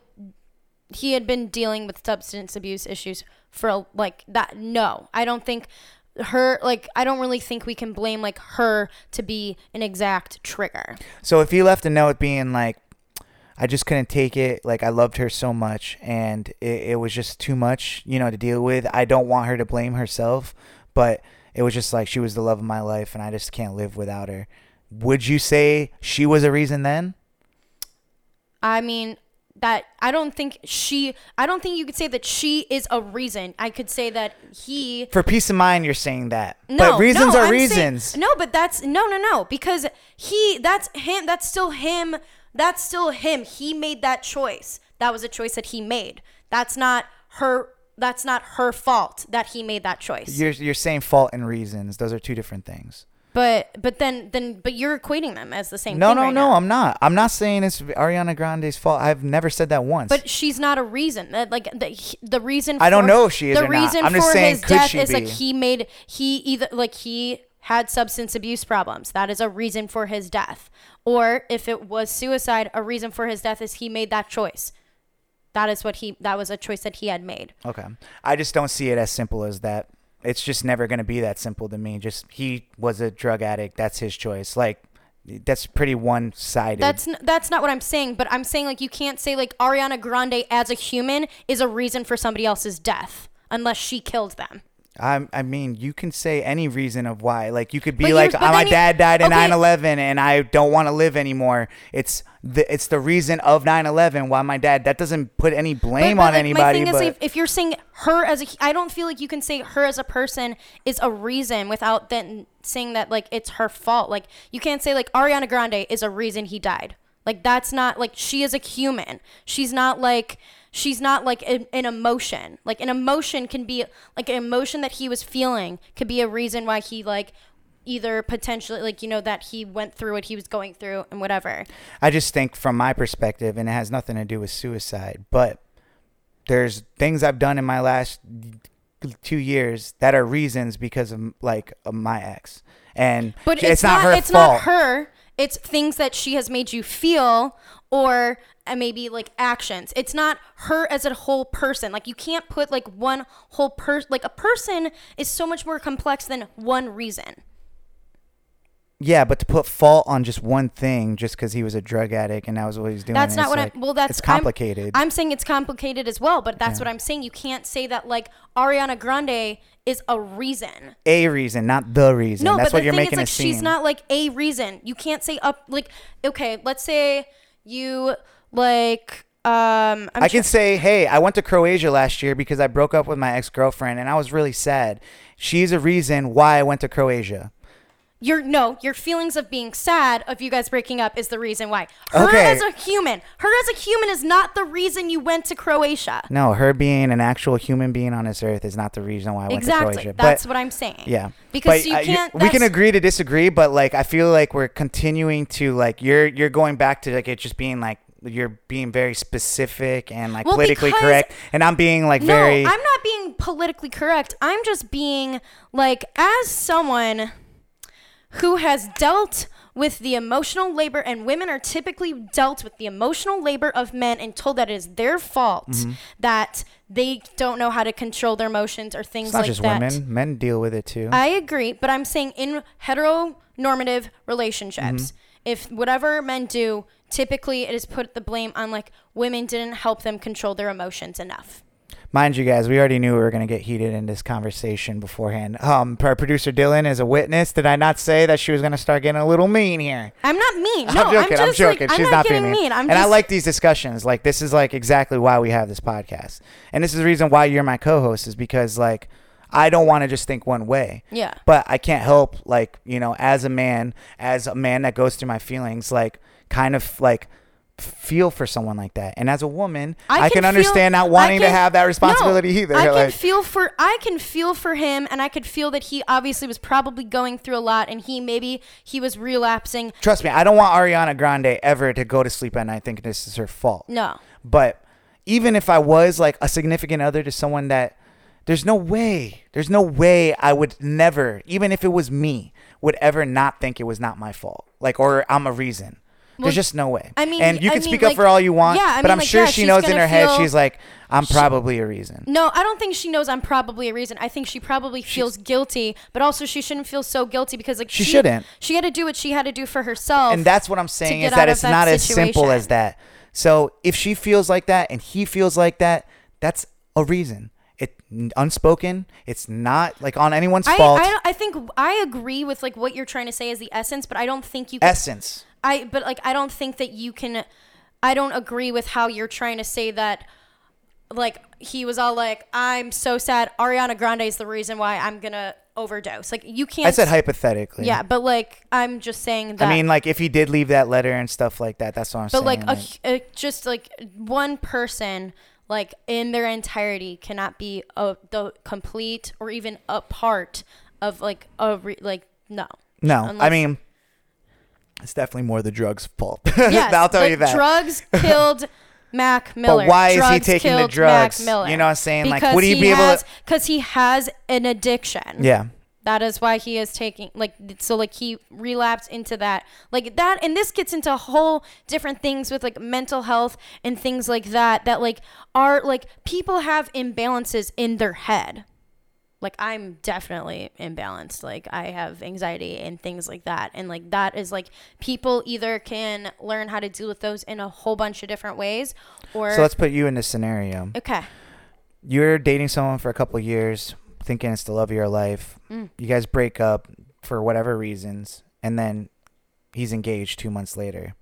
[SPEAKER 1] he had been dealing with substance abuse issues for like that. No, I don't think her like I don't really think we can blame like her to be an exact trigger.
[SPEAKER 3] So if he left a note being like, I just couldn't take it, like I loved her so much and it, it was just too much, you know, to deal with. I don't want her to blame herself, but it was just like she was the love of my life and I just can't live without her. Would you say she was a reason then?
[SPEAKER 1] I mean, that I don't think she I don't think you could say that she is a reason. I could say that he
[SPEAKER 3] For peace of mind, you're saying that.
[SPEAKER 1] No,
[SPEAKER 3] but reasons
[SPEAKER 1] no,
[SPEAKER 3] are
[SPEAKER 1] I'm
[SPEAKER 3] reasons.
[SPEAKER 1] Saying, no, but that's no, no, no, because he, that's him, that's still him, that's still him. He made that choice. That was a choice that he made. That's not her. That's not her fault that he made that choice.
[SPEAKER 3] You're you're saying fault and reasons. Those are two different things.
[SPEAKER 1] But but then then but you're equating them as the same
[SPEAKER 3] No,
[SPEAKER 1] thing.
[SPEAKER 3] no,
[SPEAKER 1] right
[SPEAKER 3] no.
[SPEAKER 1] now.
[SPEAKER 3] I'm not. I'm not saying it's Ariana Grande's fault. I've never said that once.
[SPEAKER 1] But she's not a reason. That like the the reason.
[SPEAKER 3] I don't
[SPEAKER 1] for-
[SPEAKER 3] know if she is
[SPEAKER 1] The
[SPEAKER 3] or not.
[SPEAKER 1] reason
[SPEAKER 3] I'm just
[SPEAKER 1] for
[SPEAKER 3] saying,
[SPEAKER 1] his
[SPEAKER 3] could
[SPEAKER 1] death
[SPEAKER 3] she
[SPEAKER 1] is like
[SPEAKER 3] be?
[SPEAKER 1] he made he either like he had substance abuse problems. That is a reason for his death. Or if it was suicide, a reason for his death is he made that choice. That is what he. That was a choice that he had made.
[SPEAKER 3] Okay. I just don't see it as simple as that. It's just never going to be that simple to me. Just he was a drug addict. That's his choice. Like, that's pretty one-sided.
[SPEAKER 1] That's n- that's not what I'm saying. But I'm saying like you can't say like Ariana Grande as a human is a reason for somebody else's death unless she killed them.
[SPEAKER 3] I, I mean, you can say any reason of why. Like, you could be
[SPEAKER 1] But
[SPEAKER 3] like,
[SPEAKER 1] you're- but
[SPEAKER 3] oh, my
[SPEAKER 1] then you-
[SPEAKER 3] dad died in
[SPEAKER 1] okay.
[SPEAKER 3] nine eleven and I don't want to live anymore. It's the it's the reason of nine eleven why my dad. That doesn't put any blame
[SPEAKER 1] But- but,
[SPEAKER 3] on
[SPEAKER 1] like,
[SPEAKER 3] anybody.
[SPEAKER 1] My thing
[SPEAKER 3] but
[SPEAKER 1] is, if, if you're saying her as a, I don't feel like you can say her as a person is a reason without then saying that like it's her fault. Like you can't say like Ariana Grande is a reason he died. Like that's not like she is a human. She's not like she's not like an, an emotion. Like an emotion can be like an emotion that he was feeling could be a reason why he like either potentially like you know that he went through what he was going through and whatever.
[SPEAKER 3] I just think from my perspective, and it has nothing to do with suicide, but there's things I've done in my last two years that are reasons because of like of my ex, and
[SPEAKER 1] But
[SPEAKER 3] it's,
[SPEAKER 1] it's,
[SPEAKER 3] not, her
[SPEAKER 1] it's
[SPEAKER 3] fault.
[SPEAKER 1] not her. It's things that she has made you feel, or uh, maybe like actions. It's not her as a whole person. Like you can't put like one whole person. Like a person is so much more complex than one reason.
[SPEAKER 3] Yeah, but to put fault on just one thing just because he was a drug addict and that was what he's doing.
[SPEAKER 1] That's not
[SPEAKER 3] it's
[SPEAKER 1] what
[SPEAKER 3] like,
[SPEAKER 1] I. Well, that's
[SPEAKER 3] it's complicated.
[SPEAKER 1] I'm, I'm saying it's complicated as well, but that's what I'm saying. You can't say that like Ariana Grande is a reason.
[SPEAKER 3] a reason, not the reason.
[SPEAKER 1] No,
[SPEAKER 3] That's
[SPEAKER 1] but
[SPEAKER 3] what
[SPEAKER 1] the
[SPEAKER 3] you're
[SPEAKER 1] thing
[SPEAKER 3] making
[SPEAKER 1] is, like,
[SPEAKER 3] it seem.
[SPEAKER 1] she's not like a reason. You can't say up like okay. Let's say you like um. I'm
[SPEAKER 3] I
[SPEAKER 1] tr-
[SPEAKER 3] can say, hey, I went to Croatia last year because I broke up with my ex-girlfriend and I was really sad. She's a reason why I went to Croatia.
[SPEAKER 1] Your no, your feelings of being sad of you guys breaking up is the reason why. Her
[SPEAKER 3] Okay.
[SPEAKER 1] as a human, her as a human is not the reason you went to Croatia.
[SPEAKER 3] No, her being an actual human being on this earth is not the reason why I went
[SPEAKER 1] Exactly.
[SPEAKER 3] to Croatia.
[SPEAKER 1] That's
[SPEAKER 3] but,
[SPEAKER 1] what I'm saying.
[SPEAKER 3] Yeah.
[SPEAKER 1] Because
[SPEAKER 3] But,
[SPEAKER 1] you
[SPEAKER 3] uh,
[SPEAKER 1] can't.
[SPEAKER 3] we can
[SPEAKER 1] that's-
[SPEAKER 3] agree to disagree, but like I feel like we're continuing to like you're you're going back to like it just being like you're being very specific and like
[SPEAKER 1] Well,
[SPEAKER 3] politically
[SPEAKER 1] because-
[SPEAKER 3] correct, and I'm being like
[SPEAKER 1] No,
[SPEAKER 3] very.
[SPEAKER 1] I'm not being politically correct. I'm just being like, as someone who has dealt with the emotional labor, and women are typically dealt with the emotional labor of men and told that it is their fault
[SPEAKER 3] Mm-hmm.
[SPEAKER 1] that they don't know how to control their emotions or things
[SPEAKER 3] It's not
[SPEAKER 1] like
[SPEAKER 3] just
[SPEAKER 1] that.
[SPEAKER 3] women; men deal with it too.
[SPEAKER 1] I agree, but I'm saying in heteronormative relationships,
[SPEAKER 3] Mm-hmm.
[SPEAKER 1] if whatever men do, typically it is put the blame on like women didn't help them control their emotions enough.
[SPEAKER 3] Mind you, guys, we already knew we were going to get heated in this conversation beforehand. Um, our producer Dylan is a witness. Did I not say that she was going to start getting a little mean here?
[SPEAKER 1] I'm not mean. No,
[SPEAKER 3] I'm joking.
[SPEAKER 1] I'm,
[SPEAKER 3] I'm,
[SPEAKER 1] just,
[SPEAKER 3] joking.
[SPEAKER 1] Like,
[SPEAKER 3] She's
[SPEAKER 1] I'm
[SPEAKER 3] not
[SPEAKER 1] not
[SPEAKER 3] being
[SPEAKER 1] getting
[SPEAKER 3] mean.
[SPEAKER 1] mean. I'm
[SPEAKER 3] and
[SPEAKER 1] just,
[SPEAKER 3] I like these discussions. Like this is like exactly why we have this podcast. And this is the reason why you're my co-host is because like I don't want to just think one way.
[SPEAKER 1] Yeah.
[SPEAKER 3] But I can't help like, you know, as a man, as a man that goes through my feelings, like kind of like feel for someone like that. And as a woman, I, can,
[SPEAKER 1] feel-
[SPEAKER 3] understand not
[SPEAKER 1] I
[SPEAKER 3] wanting to
[SPEAKER 1] can-
[SPEAKER 3] have that responsibility
[SPEAKER 1] no,
[SPEAKER 3] either.
[SPEAKER 1] I can
[SPEAKER 3] like,
[SPEAKER 1] feel for I can feel for him, and I could feel that he obviously was probably going through a lot, and he maybe he was relapsing.
[SPEAKER 3] trust me, I don't want Ariana Grande ever to go to sleep at night thinking this is her fault.
[SPEAKER 1] No.
[SPEAKER 3] But even if I was like a significant other to someone that there's no way, there's no way I would never, even if it was me, would ever not think it was not my fault. Like, or I'm a reason.
[SPEAKER 1] Well,
[SPEAKER 3] There's just no way.
[SPEAKER 1] I mean,
[SPEAKER 3] and you
[SPEAKER 1] I
[SPEAKER 3] can
[SPEAKER 1] mean,
[SPEAKER 3] speak up
[SPEAKER 1] like-
[SPEAKER 3] for all you want,
[SPEAKER 1] yeah, I
[SPEAKER 3] but
[SPEAKER 1] mean,
[SPEAKER 3] I'm
[SPEAKER 1] like,
[SPEAKER 3] sure
[SPEAKER 1] yeah,
[SPEAKER 3] she
[SPEAKER 1] she's
[SPEAKER 3] knows in
[SPEAKER 1] gonna
[SPEAKER 3] her head,
[SPEAKER 1] feel-
[SPEAKER 3] she's like, I'm probably a reason.
[SPEAKER 1] No, I don't think she knows I'm probably a reason. I think she probably feels guilty, but also she shouldn't feel so guilty because like
[SPEAKER 3] She shouldn't.
[SPEAKER 1] She had to do what she had to do for herself.
[SPEAKER 3] And that's what I'm saying
[SPEAKER 1] get
[SPEAKER 3] is that
[SPEAKER 1] out of
[SPEAKER 3] it's
[SPEAKER 1] that
[SPEAKER 3] not as simple
[SPEAKER 1] situation.
[SPEAKER 3] as that. So if she feels like that and he feels like that, that's a reason. It unspoken. It's not like on anyone's
[SPEAKER 1] I,
[SPEAKER 3] fault.
[SPEAKER 1] I, I think I agree with like what you're trying to say is the essence, but I don't think you can,
[SPEAKER 3] Essence.
[SPEAKER 1] I but like I don't think that you can I don't agree with how you're trying to say that like he was all like, I'm so sad, Ariana Grande is the reason why I'm gonna overdose. Like you can't
[SPEAKER 3] I said hypothetically.
[SPEAKER 1] Yeah, but like I'm just saying that
[SPEAKER 3] I mean, like if he did leave that letter and stuff like that, that's what I'm
[SPEAKER 1] but
[SPEAKER 3] saying.
[SPEAKER 1] like, a, a, just like one person like in their entirety cannot be a, the complete or even a part of like a re, like no.
[SPEAKER 3] no, I
[SPEAKER 1] unless-
[SPEAKER 3] mean, it's definitely more the drugs' fault.
[SPEAKER 1] Yes,
[SPEAKER 3] I'll tell
[SPEAKER 1] like,
[SPEAKER 3] you that.
[SPEAKER 1] Drugs killed Mac Miller.
[SPEAKER 3] But why is he
[SPEAKER 1] Drugs
[SPEAKER 3] taking the
[SPEAKER 1] killed
[SPEAKER 3] drugs?
[SPEAKER 1] Mac Miller.
[SPEAKER 3] You know what I'm saying? Like,
[SPEAKER 1] Because
[SPEAKER 3] would he be able
[SPEAKER 1] has,
[SPEAKER 3] to-
[SPEAKER 1] Because he has an addiction.
[SPEAKER 3] Yeah.
[SPEAKER 1] That is why he is taking, like, so, like, he relapsed into that. Like, that, and this gets into whole different things with, like, mental health and things like that, that, like, are, like, people have imbalances in their head. Like, I'm definitely imbalanced. Like, I have anxiety and things like that. And, like, that is, like, people either can learn how to deal with those in a whole bunch of different ways, or...
[SPEAKER 3] So let's put you in this scenario.
[SPEAKER 1] Okay.
[SPEAKER 3] You're dating someone for a couple of years, thinking it's the love of your life.
[SPEAKER 1] Mm.
[SPEAKER 3] You guys break up for whatever reasons, and then he's engaged two months later.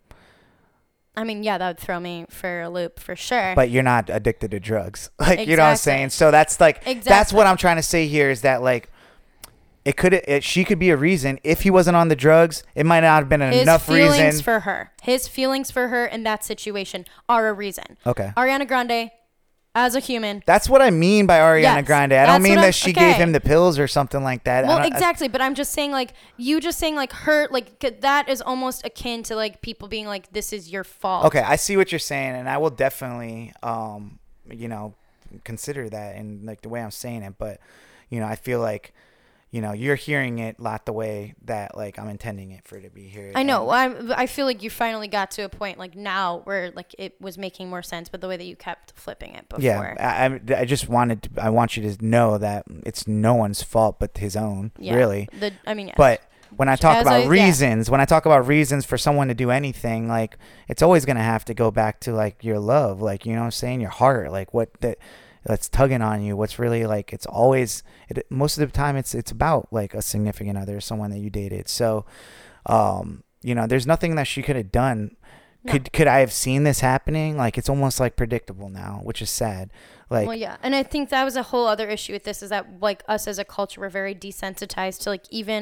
[SPEAKER 1] I mean, yeah, that would throw me for a loop for sure.
[SPEAKER 3] But you're not addicted to drugs. Like, you know what I'm
[SPEAKER 1] Exactly.
[SPEAKER 3] saying? So that's like, that's
[SPEAKER 1] Exactly.
[SPEAKER 3] what I'm trying to say here is that like, it could, it, she could be a reason. If he wasn't on the drugs, it might not have been
[SPEAKER 1] His
[SPEAKER 3] enough
[SPEAKER 1] feelings
[SPEAKER 3] reason.
[SPEAKER 1] for her, his feelings for her in that situation are a reason.
[SPEAKER 3] Okay.
[SPEAKER 1] Ariana Grande, as a human.
[SPEAKER 3] That's what I mean by Ariana
[SPEAKER 1] Yes,
[SPEAKER 3] Grande. I
[SPEAKER 1] that's
[SPEAKER 3] don't mean
[SPEAKER 1] what
[SPEAKER 3] that
[SPEAKER 1] I'm-
[SPEAKER 3] she
[SPEAKER 1] okay.
[SPEAKER 3] gave him the pills or something like that. I
[SPEAKER 1] Well,
[SPEAKER 3] don't-
[SPEAKER 1] exactly, but I'm just saying, like, you just saying, like, her, like, c- that is almost akin to, like, people being like, this is your fault.
[SPEAKER 3] Okay, I see what you're saying, and I will definitely, um, you know, consider that in like the way I'm saying it. But, you know, I feel like, you know, you're hearing it not the way that like I'm intending it for it to be here.
[SPEAKER 1] I know.
[SPEAKER 3] And-
[SPEAKER 1] I I feel like you finally got to a point, like, now where, like, it was making more sense, but the way that you kept flipping it before.
[SPEAKER 3] Yeah, I, I I just wanted to, I want you to know that it's no one's fault but his own,
[SPEAKER 1] Yeah.
[SPEAKER 3] really.
[SPEAKER 1] The, I mean, yeah.
[SPEAKER 3] But when I talk
[SPEAKER 1] As
[SPEAKER 3] about
[SPEAKER 1] I- yeah.
[SPEAKER 3] reasons, when I talk about reasons for someone to do anything, like it's always gonna have to go back to like your love, like you know what I'm saying, your heart, like what that that's tugging on you. What's really like it's always it, most of the time it's it's about like a significant other, someone that you dated. So, um, you know, there's nothing that she could have done.
[SPEAKER 1] No.
[SPEAKER 3] Could could I have seen this happening? Like it's almost like predictable now, which is sad. Like
[SPEAKER 1] well, yeah, and I think that was a whole other issue with this is that like us as a culture we're very desensitized to like even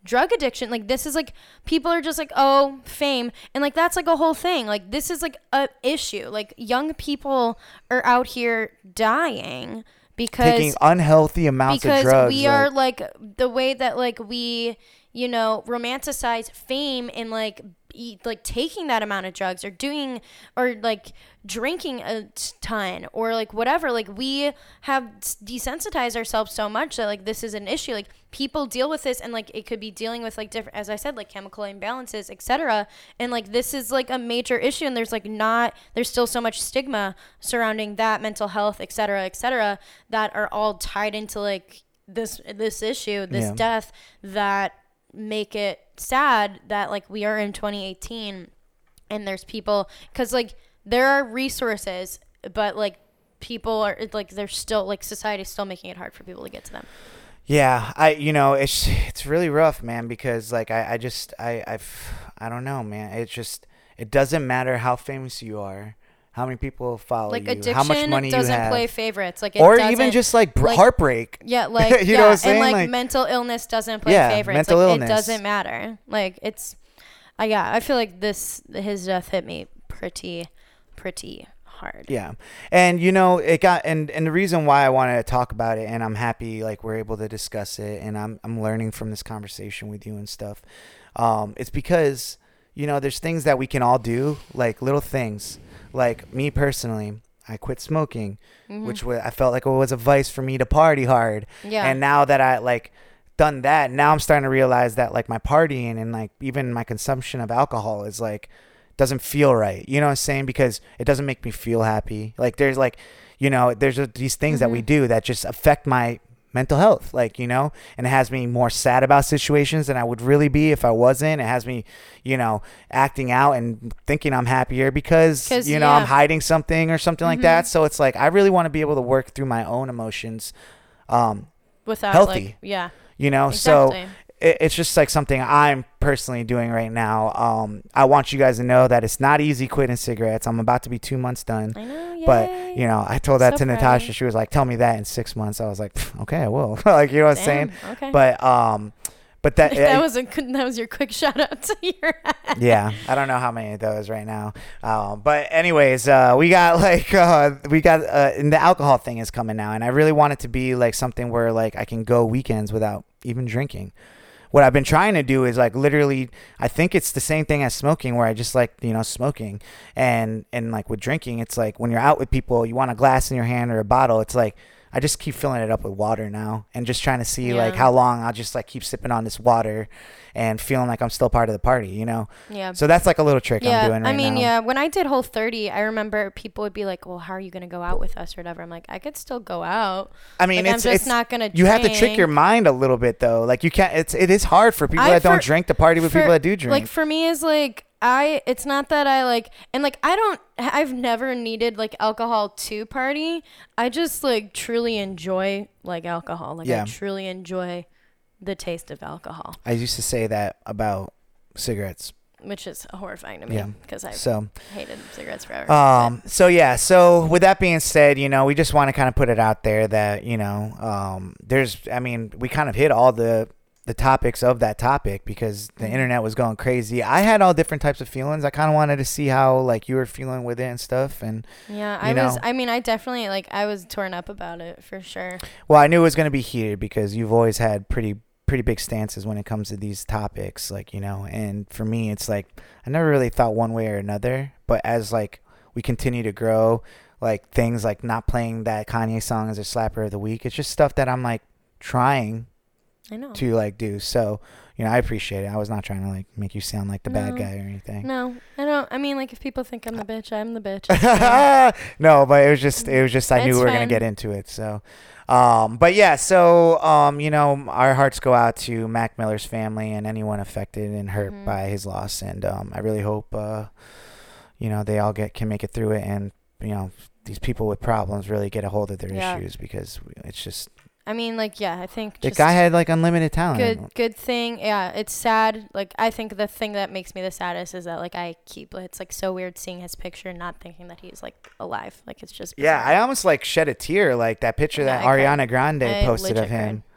[SPEAKER 1] drug addiction. Like, this is like, people are just like, oh, fame. And like, that's like a whole thing. Like, this is like a issue. Like, young people are out here dying because
[SPEAKER 3] taking unhealthy amounts
[SPEAKER 1] because
[SPEAKER 3] of drugs.
[SPEAKER 1] we are like the way that like we, you know, romanticize fame and like eat, like taking that amount of drugs or doing or like drinking a ton or like whatever. Like, we have desensitized ourselves so much that like this is an issue. Like, people deal with this, and like it could be dealing with like different, as I said, like chemical imbalances, et cetera. And like this is like a major issue, and there's like not there's still so much stigma surrounding that, mental health, et cetera, et cetera, that are all tied into like this this issue, this
[SPEAKER 3] Yeah.
[SPEAKER 1] death, that make it sad that like we are in twenty eighteen and there's people, because like there are resources, but like people are like there's still like society's still making it hard for people to get to them.
[SPEAKER 3] Yeah, I you know it's it's really rough, man, because like I, I just I I've I don't know, man. It's just it doesn't matter how famous you are, how many people follow
[SPEAKER 1] Like,
[SPEAKER 3] you,
[SPEAKER 1] addiction
[SPEAKER 3] how much money you
[SPEAKER 1] doesn't
[SPEAKER 3] have,
[SPEAKER 1] play favorites. Like, it
[SPEAKER 3] or
[SPEAKER 1] doesn't,
[SPEAKER 3] even just like, br-
[SPEAKER 1] like-
[SPEAKER 3] heartbreak.
[SPEAKER 1] yeah, like
[SPEAKER 3] you
[SPEAKER 1] yeah,
[SPEAKER 3] know what I'm saying?
[SPEAKER 1] and like,
[SPEAKER 3] Like-
[SPEAKER 1] mental illness doesn't play
[SPEAKER 3] Yeah,
[SPEAKER 1] favorites.
[SPEAKER 3] mental
[SPEAKER 1] like,
[SPEAKER 3] illness.
[SPEAKER 1] It doesn't matter. Like, it's, uh, yeah, I feel like this his death hit me pretty, pretty hard.
[SPEAKER 3] Yeah. And you know, it got and, and the reason why I wanted to talk about it, and I'm happy like we're able to discuss it, and I'm I'm learning from this conversation with you and stuff. Um, it's because, you know, there's things that we can all do, like little things. Like me personally, I quit smoking,
[SPEAKER 1] Mm-hmm.
[SPEAKER 3] which was, I felt like it was a vice for me to party hard.
[SPEAKER 1] Yeah.
[SPEAKER 3] And now that I like done that, now I'm starting to realize that like my partying and like even my consumption of alcohol is like doesn't feel right. You know what I'm saying? Because it doesn't make me feel happy. Like there's like, you know, there's a, these things
[SPEAKER 1] Mm-hmm.
[SPEAKER 3] that we do that just affect my mental health, like, you know, and it has me more sad about situations than I would really be if I wasn't. It has me, you know, acting out and thinking I'm happier because,
[SPEAKER 1] 'Cause,
[SPEAKER 3] you know,
[SPEAKER 1] yeah.
[SPEAKER 3] I'm hiding something or something like that. So it's like, I really want to be able to work through my own emotions, um,
[SPEAKER 1] Without
[SPEAKER 3] healthy.
[SPEAKER 1] like, yeah.
[SPEAKER 3] you know,
[SPEAKER 1] Exactly.
[SPEAKER 3] so it, it's just like something I'm personally doing right now. Um, I want you guys to know that it's not easy quitting cigarettes. I'm about to be two months done.
[SPEAKER 1] I know, yay.
[SPEAKER 3] But, you know, I told that
[SPEAKER 1] So
[SPEAKER 3] to
[SPEAKER 1] proud.
[SPEAKER 3] Natasha. She was like, tell me that in six months. I was like, "Pff, okay, I will. Like, you know what I'm saying?
[SPEAKER 1] Damn, okay.
[SPEAKER 3] But, um, but that,
[SPEAKER 1] that
[SPEAKER 3] uh,
[SPEAKER 1] was a good, that was your quick shout out to your
[SPEAKER 3] yeah, I don't know how many of those right now. Um, but anyways, uh, we got like, uh, we got, uh, and the alcohol thing is coming now. And I really want it to be like something where like I can go weekends without even drinking. What I've been trying to do is like literally, I think it's the same thing as smoking, where I just like, you know, smoking and, and like with drinking, it's like when you're out with people, you want a glass in your hand or a bottle. It's like, I just keep filling it up with water now and just trying to see
[SPEAKER 1] Yeah.
[SPEAKER 3] like how long I'll just like keep sipping on this water and feeling like I'm still part of the party, you know?
[SPEAKER 1] Yeah.
[SPEAKER 3] So that's like a little trick
[SPEAKER 1] Yeah,
[SPEAKER 3] I'm doing right
[SPEAKER 1] I mean,
[SPEAKER 3] now.
[SPEAKER 1] yeah. When I did Whole thirty, I remember people would be like, "Well, how are you gonna go out with us or whatever?" I'm like, I could still go out.
[SPEAKER 3] I mean,
[SPEAKER 1] Like,
[SPEAKER 3] it's,
[SPEAKER 1] I'm just
[SPEAKER 3] it's
[SPEAKER 1] not gonna.
[SPEAKER 3] you have to trick your
[SPEAKER 1] drink.
[SPEAKER 3] mind a little bit though. Like you can't, it's, it is hard for people
[SPEAKER 1] I-
[SPEAKER 3] that don't
[SPEAKER 1] for-
[SPEAKER 3] drink to party with
[SPEAKER 1] for-
[SPEAKER 3] people that do drink.
[SPEAKER 1] Like for me, is like I. It's not that I like, and like I don't. I've never needed like alcohol to party. I just like truly enjoy like alcohol. Like
[SPEAKER 3] Yeah.
[SPEAKER 1] I truly enjoy the taste of alcohol,
[SPEAKER 3] I used to say that about cigarettes.
[SPEAKER 1] which is horrifying to me
[SPEAKER 3] Yeah.
[SPEAKER 1] because I've
[SPEAKER 3] So,
[SPEAKER 1] hated cigarettes forever.
[SPEAKER 3] um, so yeah, so with that being said, you know, we just want to kind of put it out there that, you know, um, there's, I mean, we kind of hit all the, the topics of that topic because the
[SPEAKER 1] Mm-hmm.
[SPEAKER 3] internet was going crazy. I had all different types of feelings. I kind of wanted to see how like you were feeling with it and stuff. And
[SPEAKER 1] Yeah,
[SPEAKER 3] you
[SPEAKER 1] I was.
[SPEAKER 3] know.
[SPEAKER 1] I mean, I definitely like. I was torn up about it for sure.
[SPEAKER 3] well, I knew it was going to be heated because you've always had pretty pretty big stances when it comes to these topics, like, you know, and for me it's like I never really thought one way or another, but as like we continue to grow, like things like not playing that Kanye song as a slapper of the week, it's just stuff that I'm like trying
[SPEAKER 1] I know.
[SPEAKER 3] to like do. So, you know, I appreciate it. I was not trying to like make you sound like the bad
[SPEAKER 1] No.
[SPEAKER 3] guy or anything.
[SPEAKER 1] No, I don't. I mean, like if people think I'm the bitch, I'm the bitch. It's fine.
[SPEAKER 3] No, but it was just it was just I knew
[SPEAKER 1] It's
[SPEAKER 3] we were gonna
[SPEAKER 1] fine.
[SPEAKER 3] get into it. So, um, but yeah, so um, you know, our hearts go out to Mac Miller's family and anyone affected and hurt
[SPEAKER 1] Mhm.
[SPEAKER 3] by his loss, and um, I really hope uh, you know, they all get can make it through it, and you know, these people with problems really get a hold of their
[SPEAKER 1] Yeah.
[SPEAKER 3] issues because it's just
[SPEAKER 1] I mean, like yeah, I think
[SPEAKER 3] the
[SPEAKER 1] just
[SPEAKER 3] guy had like unlimited talent.
[SPEAKER 1] good good thing. Yeah, it's sad. Like I think the thing that makes me the saddest is that like I keep it's like so weird seeing his picture and not thinking that he's like alive. Like it's just
[SPEAKER 3] Yeah,
[SPEAKER 1] bizarre.
[SPEAKER 3] I almost like shed a tear like that picture
[SPEAKER 1] Yeah,
[SPEAKER 3] that
[SPEAKER 1] I cried.
[SPEAKER 3] Ariana Grande
[SPEAKER 1] I
[SPEAKER 3] posted
[SPEAKER 1] legit
[SPEAKER 3] of him.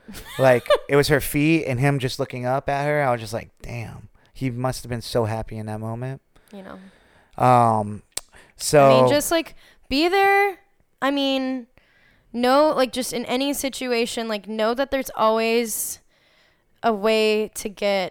[SPEAKER 3] Like it was her feet and him just looking up at her. I was just like, damn, he must have been so happy in that moment.
[SPEAKER 1] You know.
[SPEAKER 3] Um, so
[SPEAKER 1] I mean, just like be there. I mean, know, like just in any situation, like know that there's always a way to get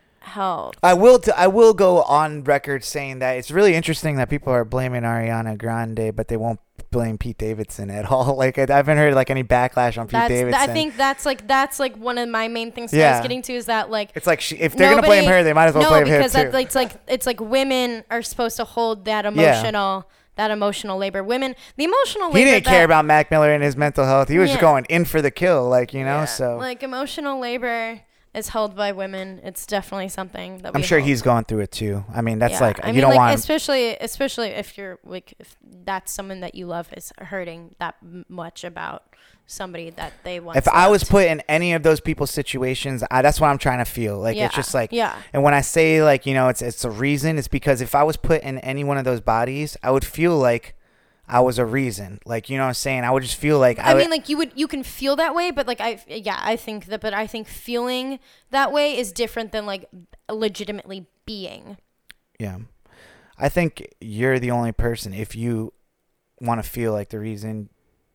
[SPEAKER 1] help.
[SPEAKER 3] I will. T- I will go on record saying that it's really interesting that people are blaming Ariana Grande, but they won't blame Pete Davidson at all. Like I, I haven't heard like any backlash on Pete
[SPEAKER 1] That's,
[SPEAKER 3] Davidson.
[SPEAKER 1] I think that's like that's like one of my main things that I
[SPEAKER 3] Yeah.
[SPEAKER 1] was getting to is that like
[SPEAKER 3] it's like she, if they're
[SPEAKER 1] nobody-
[SPEAKER 3] gonna blame her, they might as well
[SPEAKER 1] no,
[SPEAKER 3] blame him
[SPEAKER 1] because
[SPEAKER 3] too.
[SPEAKER 1] that, like, it's like it's like women are supposed to hold that emotional that emotional labor. Women, the emotional labor.
[SPEAKER 3] He didn't
[SPEAKER 1] that,
[SPEAKER 3] care about Mac Miller and his mental health. He was just
[SPEAKER 1] Yeah.
[SPEAKER 3] going in for the kill, like you know.
[SPEAKER 1] yeah,
[SPEAKER 3] So
[SPEAKER 1] like emotional labor is held by women. It's definitely something that we
[SPEAKER 3] I'm sure
[SPEAKER 1] hold.
[SPEAKER 3] he's going through it too. I mean, that's
[SPEAKER 1] Yeah.
[SPEAKER 3] like
[SPEAKER 1] I
[SPEAKER 3] you
[SPEAKER 1] mean,
[SPEAKER 3] don't
[SPEAKER 1] like,
[SPEAKER 3] want.
[SPEAKER 1] especially especially if you're like if that's someone that you love is hurting that m- much about somebody that they want.
[SPEAKER 3] If I was put in any of those people's situations, I, that's what I'm trying to feel. Like
[SPEAKER 1] Yeah.
[SPEAKER 3] it's just like,
[SPEAKER 1] Yeah.
[SPEAKER 3] And when I say like, you know, it's it's a reason. It's because if I was put in any one of those bodies, I would feel like I was a reason. Like, you know what I'm saying? I would just feel like
[SPEAKER 1] I
[SPEAKER 3] I would,
[SPEAKER 1] mean, like you would, you can feel that way, but like I, yeah, I think that, but I think feeling that way is different than like legitimately being.
[SPEAKER 3] yeah. I think you're the only person. If you want to feel like the reason,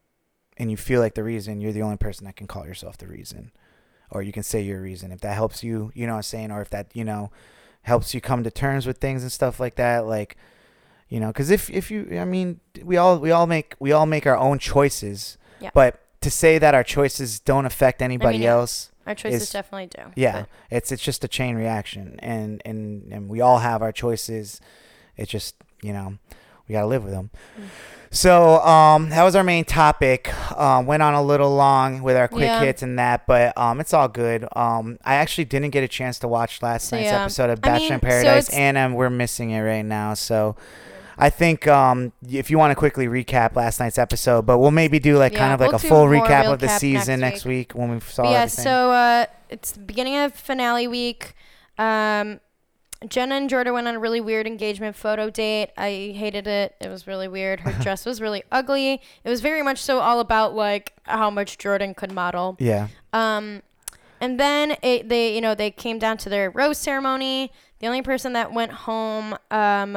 [SPEAKER 3] and you feel like the reason, you're the only person that can call yourself the reason, or you can say you're a reason. If that helps you, you know what I'm saying, or if that you know helps you come to terms with things and stuff like that, like. You know, because if, if you, I mean, we all we all make we all make our own choices,
[SPEAKER 1] Yeah.
[SPEAKER 3] but to say that our choices don't affect anybody
[SPEAKER 1] yeah.
[SPEAKER 3] else,
[SPEAKER 1] Our choices
[SPEAKER 3] is-
[SPEAKER 1] definitely do.
[SPEAKER 3] yeah,
[SPEAKER 1] but-
[SPEAKER 3] it's it's just a chain reaction, and and and we all have our choices. It's just you know we gotta live with them.
[SPEAKER 1] Mm.
[SPEAKER 3] So um, that was our main topic. Um, went on a little long with our quick
[SPEAKER 1] Yeah.
[SPEAKER 3] hits and that, but um, it's all good. Um, I actually didn't get a chance to watch last
[SPEAKER 1] So,
[SPEAKER 3] night's
[SPEAKER 1] yeah.
[SPEAKER 3] episode of
[SPEAKER 1] I
[SPEAKER 3] Bachelor
[SPEAKER 1] mean,
[SPEAKER 3] in
[SPEAKER 1] so
[SPEAKER 3] Paradise,
[SPEAKER 1] it's-
[SPEAKER 3] and um, we're missing it right now. So I think um, if you want to quickly recap last night's episode, but we'll maybe do like kind
[SPEAKER 1] Yeah,
[SPEAKER 3] of like
[SPEAKER 1] we'll
[SPEAKER 3] a
[SPEAKER 1] do
[SPEAKER 3] full
[SPEAKER 1] more
[SPEAKER 3] recap
[SPEAKER 1] real
[SPEAKER 3] of the
[SPEAKER 1] cap
[SPEAKER 3] season
[SPEAKER 1] next
[SPEAKER 3] next week, when we saw
[SPEAKER 1] But yeah,
[SPEAKER 3] everything.
[SPEAKER 1] so uh, it's the beginning of finale week. Um, Jenna and Jordan went on a really weird engagement photo date. I hated it. It was really weird. Her dress was really ugly. It was very much so all about like how much Jordan could model.
[SPEAKER 3] yeah.
[SPEAKER 1] Um, and then it, they, you know, they came down to their rose ceremony. The only person that went home um,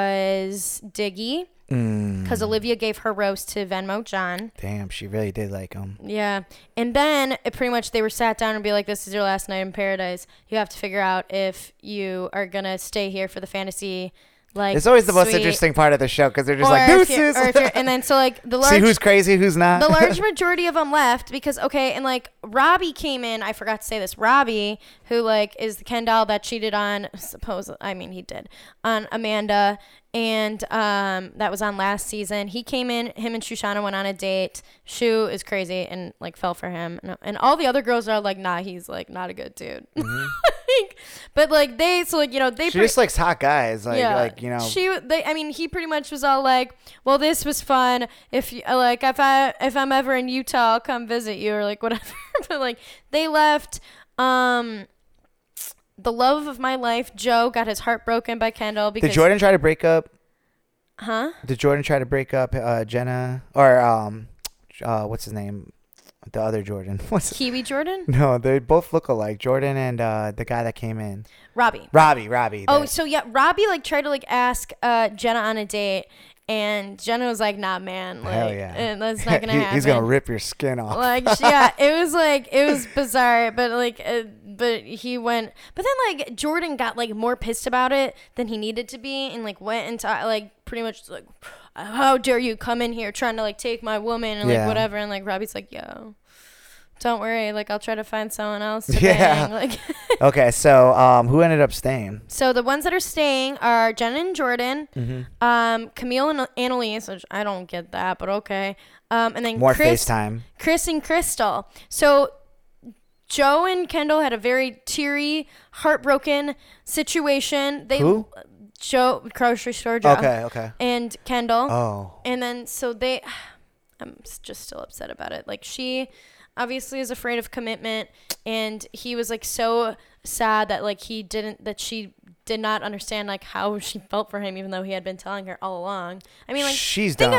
[SPEAKER 1] was Diggy, because
[SPEAKER 3] Mm,
[SPEAKER 1] Olivia gave her rose to Venmo John.
[SPEAKER 3] damn, she really did like him.
[SPEAKER 1] Yeah. And then it pretty much they were sat down and be like, this is your last night in paradise. You have to figure out if you are going to stay here for the fantasy. Like,
[SPEAKER 3] It's always the most
[SPEAKER 1] suite,
[SPEAKER 3] interesting part of the show because they're just
[SPEAKER 1] or
[SPEAKER 3] like,
[SPEAKER 1] if you're-
[SPEAKER 3] deuces.
[SPEAKER 1] or if you're- and then so like the large,
[SPEAKER 3] See who's crazy, who's not.
[SPEAKER 1] the large majority of them left because, okay, and like Robbie came in. I forgot to say this. Robbie, who like is the Ken doll that cheated on, suppose, I mean, he did, on Amanda. And um, that was on last season. He came in, him and Shoshana went on a date. Shu is crazy and like fell for him. And, and all the other girls are like, nah, he's like not a good dude. Like, but like they, so like, you know, they
[SPEAKER 3] she
[SPEAKER 1] pre-
[SPEAKER 3] just likes hot guys. Like, like you know.
[SPEAKER 1] she they I mean he pretty much was all like, well, this was fun, if you like if I if I'm ever in Utah I'll come visit you or like whatever. But like they left. um the love of my life, Joe, got his heart broken by Kendall because
[SPEAKER 3] Did Jordan try to break up?
[SPEAKER 1] huh
[SPEAKER 3] Did Jordan try to break up uh, Jenna or um, uh, what's his name? The other Jordan. What's
[SPEAKER 1] Kiwi Jordan?
[SPEAKER 3] no? They both look alike. Jordan and uh, the guy that came in.
[SPEAKER 1] Robbie.
[SPEAKER 3] Robbie. Robbie.
[SPEAKER 1] Oh,
[SPEAKER 3] the-
[SPEAKER 1] so yeah, Robbie like tried to like ask uh Jenna on a date, and Jenna was like, nah, man, like
[SPEAKER 3] hell yeah.
[SPEAKER 1] eh, that's not gonna
[SPEAKER 3] He-
[SPEAKER 1] happen.
[SPEAKER 3] He's gonna rip your skin off.
[SPEAKER 1] Like sh- yeah, it was like it was bizarre, but like uh, but he went, but then like Jordan got like more pissed about it than he needed to be, and like went into like pretty much like, how dare you come in here trying to like take my woman and like
[SPEAKER 3] Yeah.
[SPEAKER 1] whatever, and like Robbie's like, yo, don't worry, like I'll try to find someone else to
[SPEAKER 3] Yeah.
[SPEAKER 1] bang. Like
[SPEAKER 3] Okay, so um, who ended up staying?
[SPEAKER 1] so the ones that are staying are Jenna and Jordan,
[SPEAKER 3] Mm-hmm.
[SPEAKER 1] um, Camille and Annalise, which I don't get that, but okay, um, and then
[SPEAKER 3] More
[SPEAKER 1] Chris,
[SPEAKER 3] FaceTime.
[SPEAKER 1] Chris and Crystal. So Joe and Kendall had a very teary, heartbroken situation. They
[SPEAKER 3] Who?
[SPEAKER 1] Joe, grocery store Joe,
[SPEAKER 3] Okay. Okay.
[SPEAKER 1] and Kendall,
[SPEAKER 3] Oh.
[SPEAKER 1] and then so they. I'm s- just still upset about it. Like she obviously is afraid of commitment, and he was like so sad that like he didn't that she did not understand like how she felt for him, even though he had been telling her all along. I mean, like
[SPEAKER 3] She's
[SPEAKER 1] think
[SPEAKER 3] dumb.
[SPEAKER 1] of,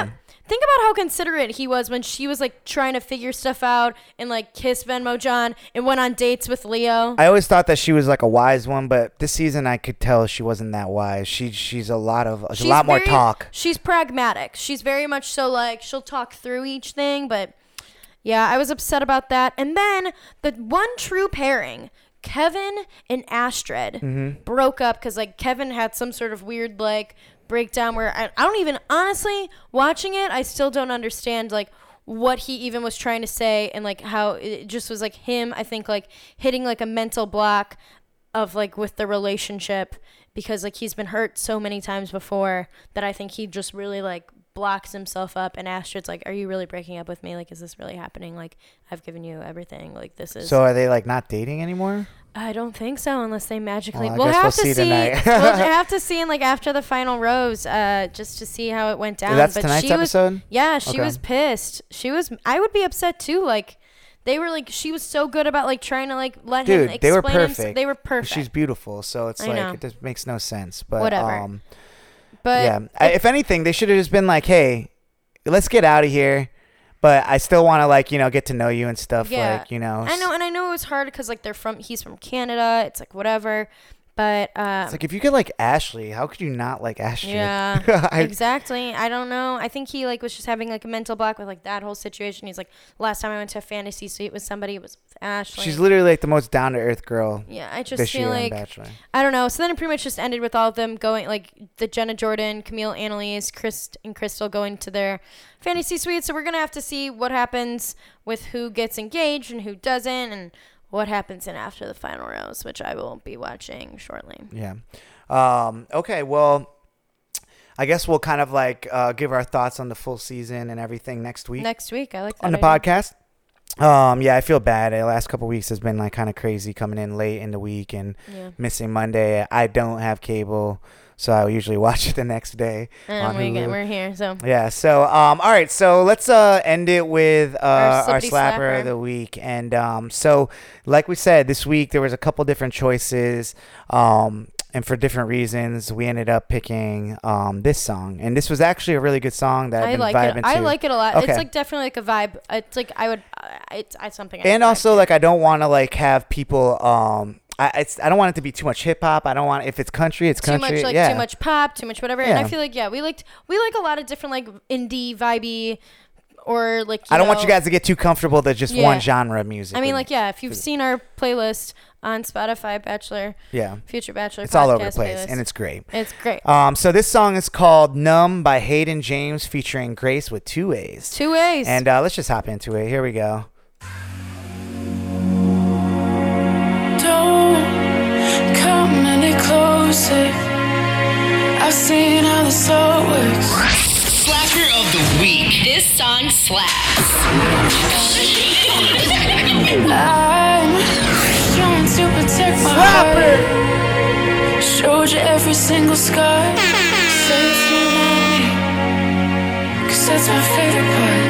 [SPEAKER 1] think about how considerate he was when she was like trying to figure stuff out and like kiss Venmo John and went on dates with Leo.
[SPEAKER 3] I always thought that she was like a wise one, but this season I could tell she wasn't that wise. She she's a lot of she's a lot more
[SPEAKER 1] very,
[SPEAKER 3] talk.
[SPEAKER 1] She's pragmatic. She's very much so like she'll talk through each thing, but yeah, I was upset about that. And then the one true pairing, Kevin and Astrid,
[SPEAKER 3] mm-hmm.
[SPEAKER 1] broke up because like Kevin had some sort of weird like breakdown where I, I don't even honestly watching it I still don't understand like what he even was trying to say and like how it just was like him I think like hitting like a mental block of like with the relationship because like he's been hurt so many times before that I think he just really like blocks himself up and Astrid's like, are you really breaking up with me? Like, is this really happening? Like, I've given you everything. Like, this is...
[SPEAKER 3] So are they like not dating anymore?
[SPEAKER 1] I don't think so unless they magically...
[SPEAKER 3] Well, I
[SPEAKER 1] we'll
[SPEAKER 3] guess
[SPEAKER 1] have
[SPEAKER 3] we'll
[SPEAKER 1] to
[SPEAKER 3] see
[SPEAKER 1] see...
[SPEAKER 3] tonight.
[SPEAKER 1] we'll have to see in like after the final rose uh, just to see how it went down.
[SPEAKER 3] That's
[SPEAKER 1] but
[SPEAKER 3] tonight's
[SPEAKER 1] she
[SPEAKER 3] episode?
[SPEAKER 1] Was, yeah, she
[SPEAKER 3] Okay.
[SPEAKER 1] was pissed. She was... I would be upset too. Like, they were like... She was so good about like trying to like let
[SPEAKER 3] Dude,
[SPEAKER 1] him explain...
[SPEAKER 3] they were
[SPEAKER 1] himself.
[SPEAKER 3] perfect.
[SPEAKER 1] They were perfect.
[SPEAKER 3] She's beautiful, so it's
[SPEAKER 1] I
[SPEAKER 3] like
[SPEAKER 1] know.
[SPEAKER 3] it just makes no sense. But
[SPEAKER 1] Whatever.
[SPEAKER 3] um
[SPEAKER 1] But
[SPEAKER 3] yeah, I, if anything, they should have just been like, "Hey, let's get out of here." But I still want to like, you know, get to know you and stuff.
[SPEAKER 1] Yeah.
[SPEAKER 3] Like, you know,
[SPEAKER 1] I know, and I know it was hard because like they're from, he's from Canada. It's like whatever, but um,
[SPEAKER 3] it's like if you could like Ashley, how could you not like Ashley?
[SPEAKER 1] yeah,
[SPEAKER 3] I-
[SPEAKER 1] exactly. I don't know. I think he like was just having like a mental block with like that whole situation. He's like, last time I went to a fantasy suite with somebody, it was with Ashley.
[SPEAKER 3] She's literally like the most down to earth girl.
[SPEAKER 1] Yeah, I just
[SPEAKER 3] this
[SPEAKER 1] feel
[SPEAKER 3] year on
[SPEAKER 1] like
[SPEAKER 3] Bachelor.
[SPEAKER 1] I don't know. So then it pretty much just ended with all of them going, like the Jenna Jordan, Camille, Annalise, Chris, and Crystal going to their fantasy suite. So we're gonna have to see what happens with who gets engaged and who doesn't, and what happens in after the final rose, which I will be watching shortly.
[SPEAKER 3] Yeah. Um, okay. Well, I guess we'll kind of like uh, give our thoughts on the full season and everything next week
[SPEAKER 1] Next week, I like that
[SPEAKER 3] on the
[SPEAKER 1] idea.
[SPEAKER 3] podcast. Um, yeah, I feel bad. The last couple weeks has been like kind of crazy coming in late in the week and
[SPEAKER 1] Yeah.
[SPEAKER 3] missing Monday. I don't have cable, so I usually watch it the next day.
[SPEAKER 1] And
[SPEAKER 3] on
[SPEAKER 1] we get,
[SPEAKER 3] Hulu.
[SPEAKER 1] we're here, so
[SPEAKER 3] Yeah. So, um, all right. So let's uh end it with uh
[SPEAKER 1] Our
[SPEAKER 3] our,
[SPEAKER 1] slippity
[SPEAKER 3] slapper,
[SPEAKER 1] slapper.
[SPEAKER 3] of the week. And um, so like we said, this week there was a couple different choices. Um, and for different reasons, we ended up picking um this song. And this was actually a really good song that I've
[SPEAKER 1] I
[SPEAKER 3] been
[SPEAKER 1] like
[SPEAKER 3] vibing
[SPEAKER 1] it.
[SPEAKER 3] to.
[SPEAKER 1] I like it a lot.
[SPEAKER 3] Okay.
[SPEAKER 1] It's like definitely like a vibe. It's like I would. Uh, it's, it's something. I
[SPEAKER 3] And
[SPEAKER 1] would vibe
[SPEAKER 3] also
[SPEAKER 1] to.
[SPEAKER 3] like I don't want to like have people um. I it's, I don't want it to be too much hip hop. I don't want if it's country, it's
[SPEAKER 1] too
[SPEAKER 3] country.
[SPEAKER 1] much like
[SPEAKER 3] yeah.
[SPEAKER 1] too much pop, too much whatever. And I
[SPEAKER 3] Yeah.
[SPEAKER 1] feel like yeah, we liked we like a lot of different like indie vibey or like. You
[SPEAKER 3] I don't
[SPEAKER 1] know,
[SPEAKER 3] want you guys to get too comfortable to just
[SPEAKER 1] Yeah.
[SPEAKER 3] one genre of music.
[SPEAKER 1] I mean,
[SPEAKER 3] with
[SPEAKER 1] like
[SPEAKER 3] me.
[SPEAKER 1] yeah, if you've seen our playlist on Spotify, Bachelor,
[SPEAKER 3] yeah,
[SPEAKER 1] Future Bachelor,
[SPEAKER 3] it's all over the
[SPEAKER 1] podcast
[SPEAKER 3] place,
[SPEAKER 1] playlist.
[SPEAKER 3] and it's great.
[SPEAKER 1] it's great.
[SPEAKER 3] Um, so this song is called "Numb" by Hayden James, featuring Grace with two A's.
[SPEAKER 1] Two ways.
[SPEAKER 3] And uh, let's just hop into it. Here we go.
[SPEAKER 5] Don't come any closer. I've seen how this all works.
[SPEAKER 6] Slapper of the week. This song slaps.
[SPEAKER 5] I'm trying to protect my heart. Showed you every single scar. Say it's you on me, 'cause that's my favorite part.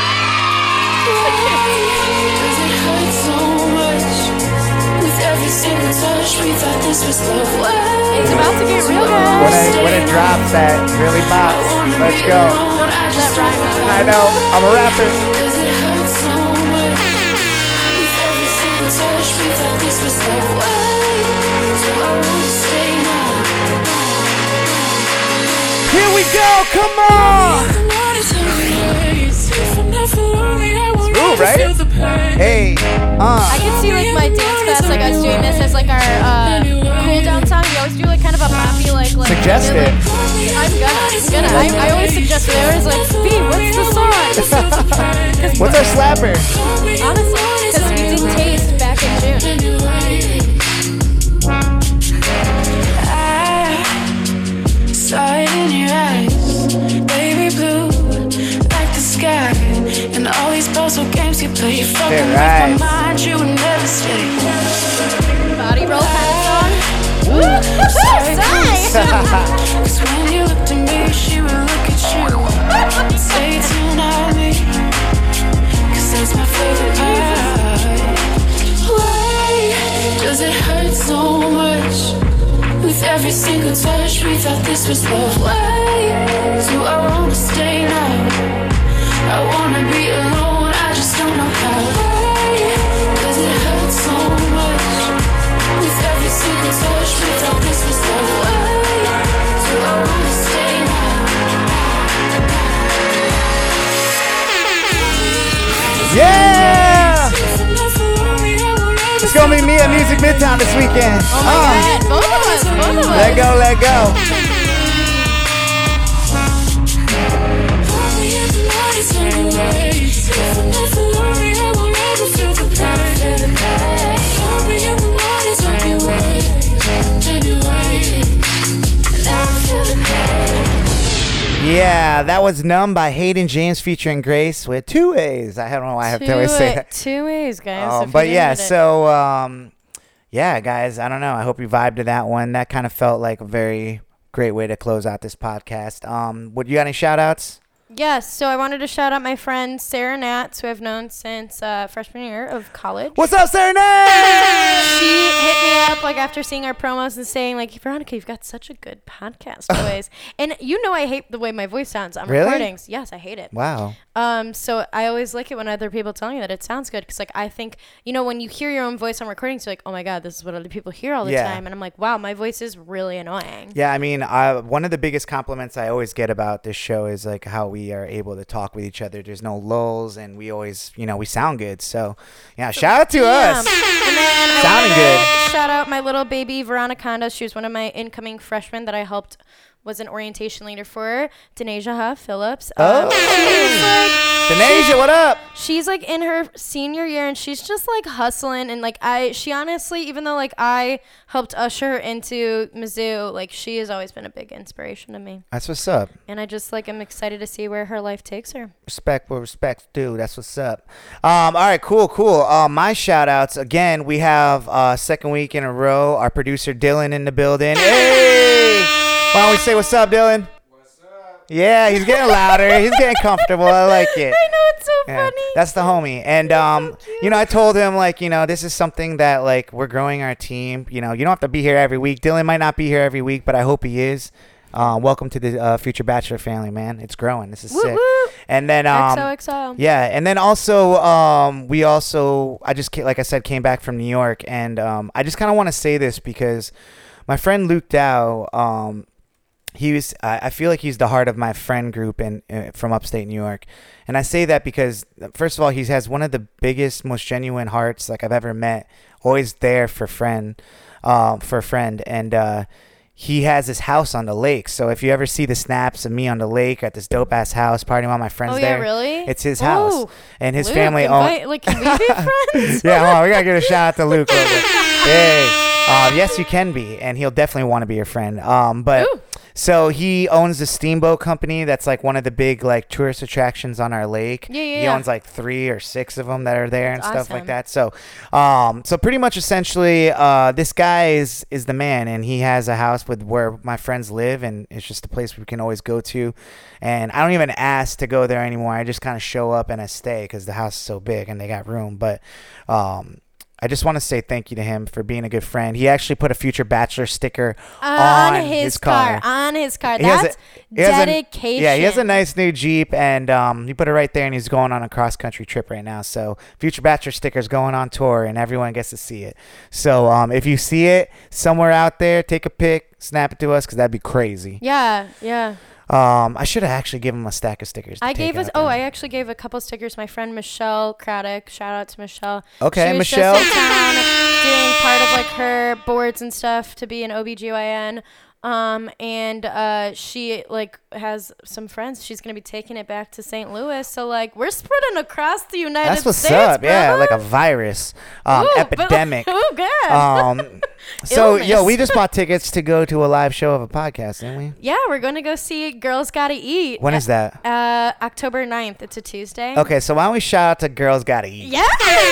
[SPEAKER 5] Why does it hurt so much? With every single touch, we thought this was love. Why?
[SPEAKER 1] It's about to get real
[SPEAKER 3] When
[SPEAKER 1] good.
[SPEAKER 3] it when it drops, that really pops. Let's go.
[SPEAKER 1] That rhyme.
[SPEAKER 3] I know. I'm a rapper.
[SPEAKER 5] Does it hurt so much? With every single touch, we thought this was love. Why do I wanna stay now?
[SPEAKER 3] Here we go. Come on. Ooh, right? Hey. Uh.
[SPEAKER 1] I can see like my dance class, like us doing this as like our uh, cool down song. We always do like kind of a poppy like like.
[SPEAKER 3] Suggest
[SPEAKER 1] really-
[SPEAKER 3] it.
[SPEAKER 1] I'm gonna, I'm gonna. I, I always suggest it. I always like, B, what's the song?
[SPEAKER 3] What's our slapper?
[SPEAKER 1] Honestly, because we did Taste back in June.
[SPEAKER 5] I saw it in your eyes, baby blue, like the sky. And all these puzzle games you play, fucking
[SPEAKER 3] Yeah,
[SPEAKER 5] with
[SPEAKER 3] right.
[SPEAKER 5] my mind, you would never stay.
[SPEAKER 1] Body roll kind of song. Woo!
[SPEAKER 5] Cause when you looked at me, she would look at you. Say tonight me, cause that's my favorite part. Why does it hurt so much? With every single touch, we thought this was love. Why do I wanna stay now?
[SPEAKER 3] It's gonna be me at Music Midtown this weekend.
[SPEAKER 1] Oh my God, both of us, both of us.
[SPEAKER 3] Let go, let go. Yeah, that was Numb by Hayden James featuring Grace with two A's. I don't know why I have to always say that.
[SPEAKER 1] Two A's, guys.
[SPEAKER 3] Um,
[SPEAKER 1] if
[SPEAKER 3] but
[SPEAKER 1] you
[SPEAKER 3] yeah,
[SPEAKER 1] needed it.
[SPEAKER 3] so um, yeah, guys, I don't know. I hope you vibed to that one. That kind of felt like a very great way to close out this podcast. Um, what you got any shout outs?
[SPEAKER 1] Yes, so I wanted to shout out my friend Sarah Nats, who I've known since uh, freshman year of college.
[SPEAKER 3] What's up, Sarah Nat?
[SPEAKER 1] She hit me up like after seeing our promos and saying like, Veronica, you've got such a good podcast voice. And you know I hate the way my voice sounds on
[SPEAKER 3] Really?
[SPEAKER 1] recordings. Yes, I hate it.
[SPEAKER 3] Wow.
[SPEAKER 1] Um, so I always like it when other people tell me that it sounds good because like I think, you know, when you hear your own voice on recordings, you're like, oh my God, this is what other people hear all the
[SPEAKER 3] Yeah.
[SPEAKER 1] time. And I'm like, wow, my voice is really annoying.
[SPEAKER 3] Yeah, I mean, I, one of the biggest compliments I always get about this show is like how we are able to talk with each other. There's no lulls, and we always, you know, we sound good. So, yeah, shout out to
[SPEAKER 1] Yeah.
[SPEAKER 3] us.
[SPEAKER 1] And then I
[SPEAKER 3] Sounding
[SPEAKER 1] wanted
[SPEAKER 3] good.
[SPEAKER 1] to shout out my little baby Veronica. She was one of my incoming freshmen that I helped was an orientation leader for, Denasia Huff Phillips.
[SPEAKER 3] Oh.
[SPEAKER 1] Um, she's like,
[SPEAKER 3] Denasia, what up?
[SPEAKER 1] she's like in her senior year and she's just like hustling and like I she honestly, even though like I helped usher her into Mizzou, like she has always been a big inspiration to me.
[SPEAKER 3] That's what's up.
[SPEAKER 1] And I just like am excited to see where her life takes her.
[SPEAKER 3] Respect where respect's due. That's what's up. Um, all right, cool, cool. Uh, my shout outs again. We have uh, second week in a row. Our producer Dylan in the building. Hey, why don't we say what's up, Dylan? What's up? Yeah, he's getting louder. He's getting comfortable. I like it.
[SPEAKER 1] I know, it's so
[SPEAKER 3] Yeah,
[SPEAKER 1] funny.
[SPEAKER 3] that's the homie. And um, you know, I told him like, you know, this is something that like we're growing our team. You know, you don't have to be here every week. Dylan might not be here every week, but I hope he is. Uh, welcome to the uh, Future Bachelor family, man. It's growing. This is
[SPEAKER 1] Woo,
[SPEAKER 3] sick.
[SPEAKER 1] woo.
[SPEAKER 3] And then um,
[SPEAKER 1] X O X O.
[SPEAKER 3] yeah, and then also um, we also I just ca- like I said came back from New York, and um, I just kind of want to say this because my friend Luke Dow, um, he was I I feel like he's the heart of my friend group in uh, from upstate New York, and I say that because first of all he has one of the biggest, most genuine hearts like I've ever met. Always there for friend, um, for a friend, and. Uh, He has his house on the lake, so if you ever see the snaps of me on the lake at this dope ass house partying with my friends
[SPEAKER 1] Oh, yeah,
[SPEAKER 3] there,
[SPEAKER 1] really?
[SPEAKER 3] it's his house,
[SPEAKER 1] Ooh,
[SPEAKER 3] and his
[SPEAKER 1] Luke,
[SPEAKER 3] family
[SPEAKER 1] invite,
[SPEAKER 3] owns.
[SPEAKER 1] like, can we be friends?
[SPEAKER 3] Yeah, hold on, we gotta give a shout out to Luke. real quick. Hey, uh, yes, you can be, and he'll definitely want to be your friend. Um, but
[SPEAKER 1] Ooh.
[SPEAKER 3] so he owns the steamboat company that's like one of the big like tourist attractions on our lake.
[SPEAKER 1] Yeah, yeah,
[SPEAKER 3] He
[SPEAKER 1] yeah.
[SPEAKER 3] owns like three or six of them that are there and
[SPEAKER 1] That's
[SPEAKER 3] stuff like
[SPEAKER 1] awesome.
[SPEAKER 3] that. So, um, so pretty much essentially, uh, this guy is is the man, and he has a house with where my friends live, and it's just a place we can always go to. And I don't even ask to go there anymore. I just kind of show up and I stay because the house is so big and they got room. But um, I just want to say thank you to him for being a good friend. He actually put a Future Bachelor sticker on,
[SPEAKER 1] on his, car. On his car.
[SPEAKER 3] He has
[SPEAKER 1] That's
[SPEAKER 3] a- he has a-
[SPEAKER 1] dedication.
[SPEAKER 3] yeah, he has a nice new Jeep, and um, he put it right there, and he's going on a cross-country trip right now. So Future Bachelor sticker's going on tour, and everyone gets to see it. So um, if you see it somewhere out there, take a pic, snap it to us, because that'd be crazy.
[SPEAKER 1] Yeah, yeah.
[SPEAKER 3] Um, I should have actually given him a stack of stickers. to
[SPEAKER 1] I
[SPEAKER 3] take
[SPEAKER 1] gave us.
[SPEAKER 3] out
[SPEAKER 1] Oh,
[SPEAKER 3] there.
[SPEAKER 1] I actually gave a couple stickers. My friend Michelle Craddock. Shout out to Michelle.
[SPEAKER 3] Okay,
[SPEAKER 1] she was
[SPEAKER 3] Michelle.
[SPEAKER 1] Just in town doing part of like her boards and stuff to be an O B G Y N. Um, and uh, she like has some friends. She's gonna be taking it back to Saint Louis. So like we're spreading across the United
[SPEAKER 3] That's what's
[SPEAKER 1] States.
[SPEAKER 3] up. Yeah,
[SPEAKER 1] brother.
[SPEAKER 3] like a virus, um,
[SPEAKER 1] Ooh, but-
[SPEAKER 3] epidemic.
[SPEAKER 1] Oh god.
[SPEAKER 3] Um, so yo,
[SPEAKER 1] Illness.
[SPEAKER 3] we just bought tickets to go to a live show of a podcast, didn't we?
[SPEAKER 1] Yeah, we're gonna go see Girls Gotta Eat.
[SPEAKER 3] When is that?
[SPEAKER 1] Uh, October ninth. It's a Tuesday.
[SPEAKER 3] Okay, so why don't we shout out to Girls Gotta Eat?
[SPEAKER 1] Yeah.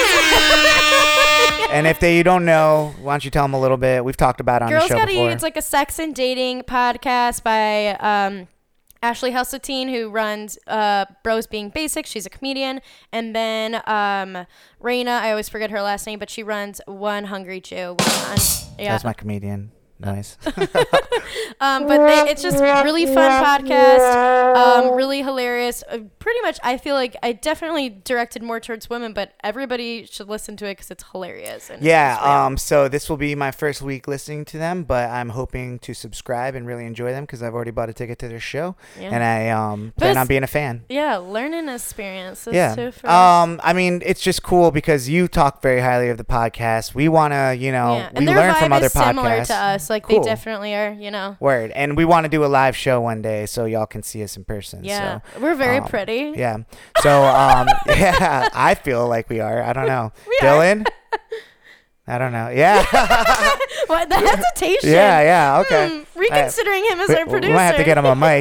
[SPEAKER 3] And if they you don't know, why don't you tell them a little bit? We've talked about it on
[SPEAKER 1] Girls
[SPEAKER 3] the show
[SPEAKER 1] Gotta
[SPEAKER 3] before.
[SPEAKER 1] Eat. It's like a sex and dating podcast by um, Ashley Helsatine, who runs uh, Bros Being Basic. She's a comedian. And then um, Raina, I always forget her last name, but she runs One Hungry Jew. On, yeah.
[SPEAKER 3] That's my comedian. noise.
[SPEAKER 1] Um, but they, it's just really fun podcast, um, really hilarious. Uh, pretty much, I feel like I definitely directed more towards women, but everybody should listen to it because it's hilarious. And
[SPEAKER 3] Yeah,
[SPEAKER 1] it's real.
[SPEAKER 3] um, so this will be my first week listening to them, but I'm hoping to subscribe and really enjoy them because I've already bought a ticket to their show,
[SPEAKER 1] Yeah.
[SPEAKER 3] and I um,
[SPEAKER 1] But
[SPEAKER 3] plan
[SPEAKER 1] it's-
[SPEAKER 3] on being a fan.
[SPEAKER 1] yeah, learning experiences
[SPEAKER 3] Yeah.
[SPEAKER 1] too for us.
[SPEAKER 3] Um, I mean, it's just cool because you talk very highly of the podcast. We want to, you know,
[SPEAKER 1] Yeah.
[SPEAKER 3] we
[SPEAKER 1] And their
[SPEAKER 3] learn
[SPEAKER 1] vibe
[SPEAKER 3] from other
[SPEAKER 1] is similar
[SPEAKER 3] podcasts.
[SPEAKER 1] to us. Like
[SPEAKER 3] Cool.
[SPEAKER 1] they definitely are, you know.
[SPEAKER 3] Word. And we want to do a live show one day so y'all can see us in person.
[SPEAKER 1] Yeah,
[SPEAKER 3] So,
[SPEAKER 1] we're very
[SPEAKER 3] um,
[SPEAKER 1] pretty.
[SPEAKER 3] Yeah. So, um, yeah, I feel like we are. I don't know.
[SPEAKER 1] We are.
[SPEAKER 3] Dylan? I don't know. Yeah.
[SPEAKER 1] What the hesitation?
[SPEAKER 3] yeah, yeah. Okay.
[SPEAKER 1] Hmm, reconsidering him as
[SPEAKER 3] We,
[SPEAKER 1] our
[SPEAKER 3] we
[SPEAKER 1] producer.
[SPEAKER 3] might have to get him a mic.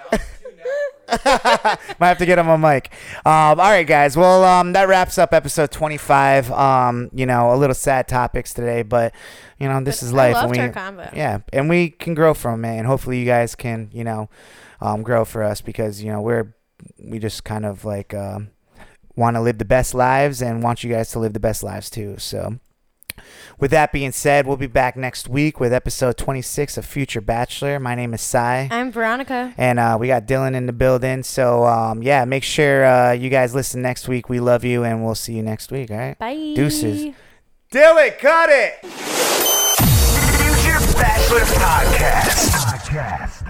[SPEAKER 3] Might have to get him a mic. Um, all right, guys. Well, um, that wraps up episode twenty-five. Um, you know, a little sad topics today, but you know, this
[SPEAKER 1] But
[SPEAKER 3] is
[SPEAKER 1] I
[SPEAKER 3] life.
[SPEAKER 1] loved
[SPEAKER 3] and we,
[SPEAKER 1] our convo.
[SPEAKER 3] yeah, and we can grow from it, and hopefully, you guys can, you know, um, grow for us because you know we're we just kind of like um, want to live the best lives and want you guys to live the best lives too. So. With that being said, we'll be back next week with episode twenty-six of Future Bachelor. My name is Sai.
[SPEAKER 1] I'm Veronica.
[SPEAKER 3] And uh, we got Dylan in the building. So, um, yeah, make sure uh, you guys listen next week. We love you, and we'll see you next week, all right?
[SPEAKER 1] Bye.
[SPEAKER 3] Deuces. Dylan, cut it!
[SPEAKER 2] Future Bachelor Podcast. Podcast.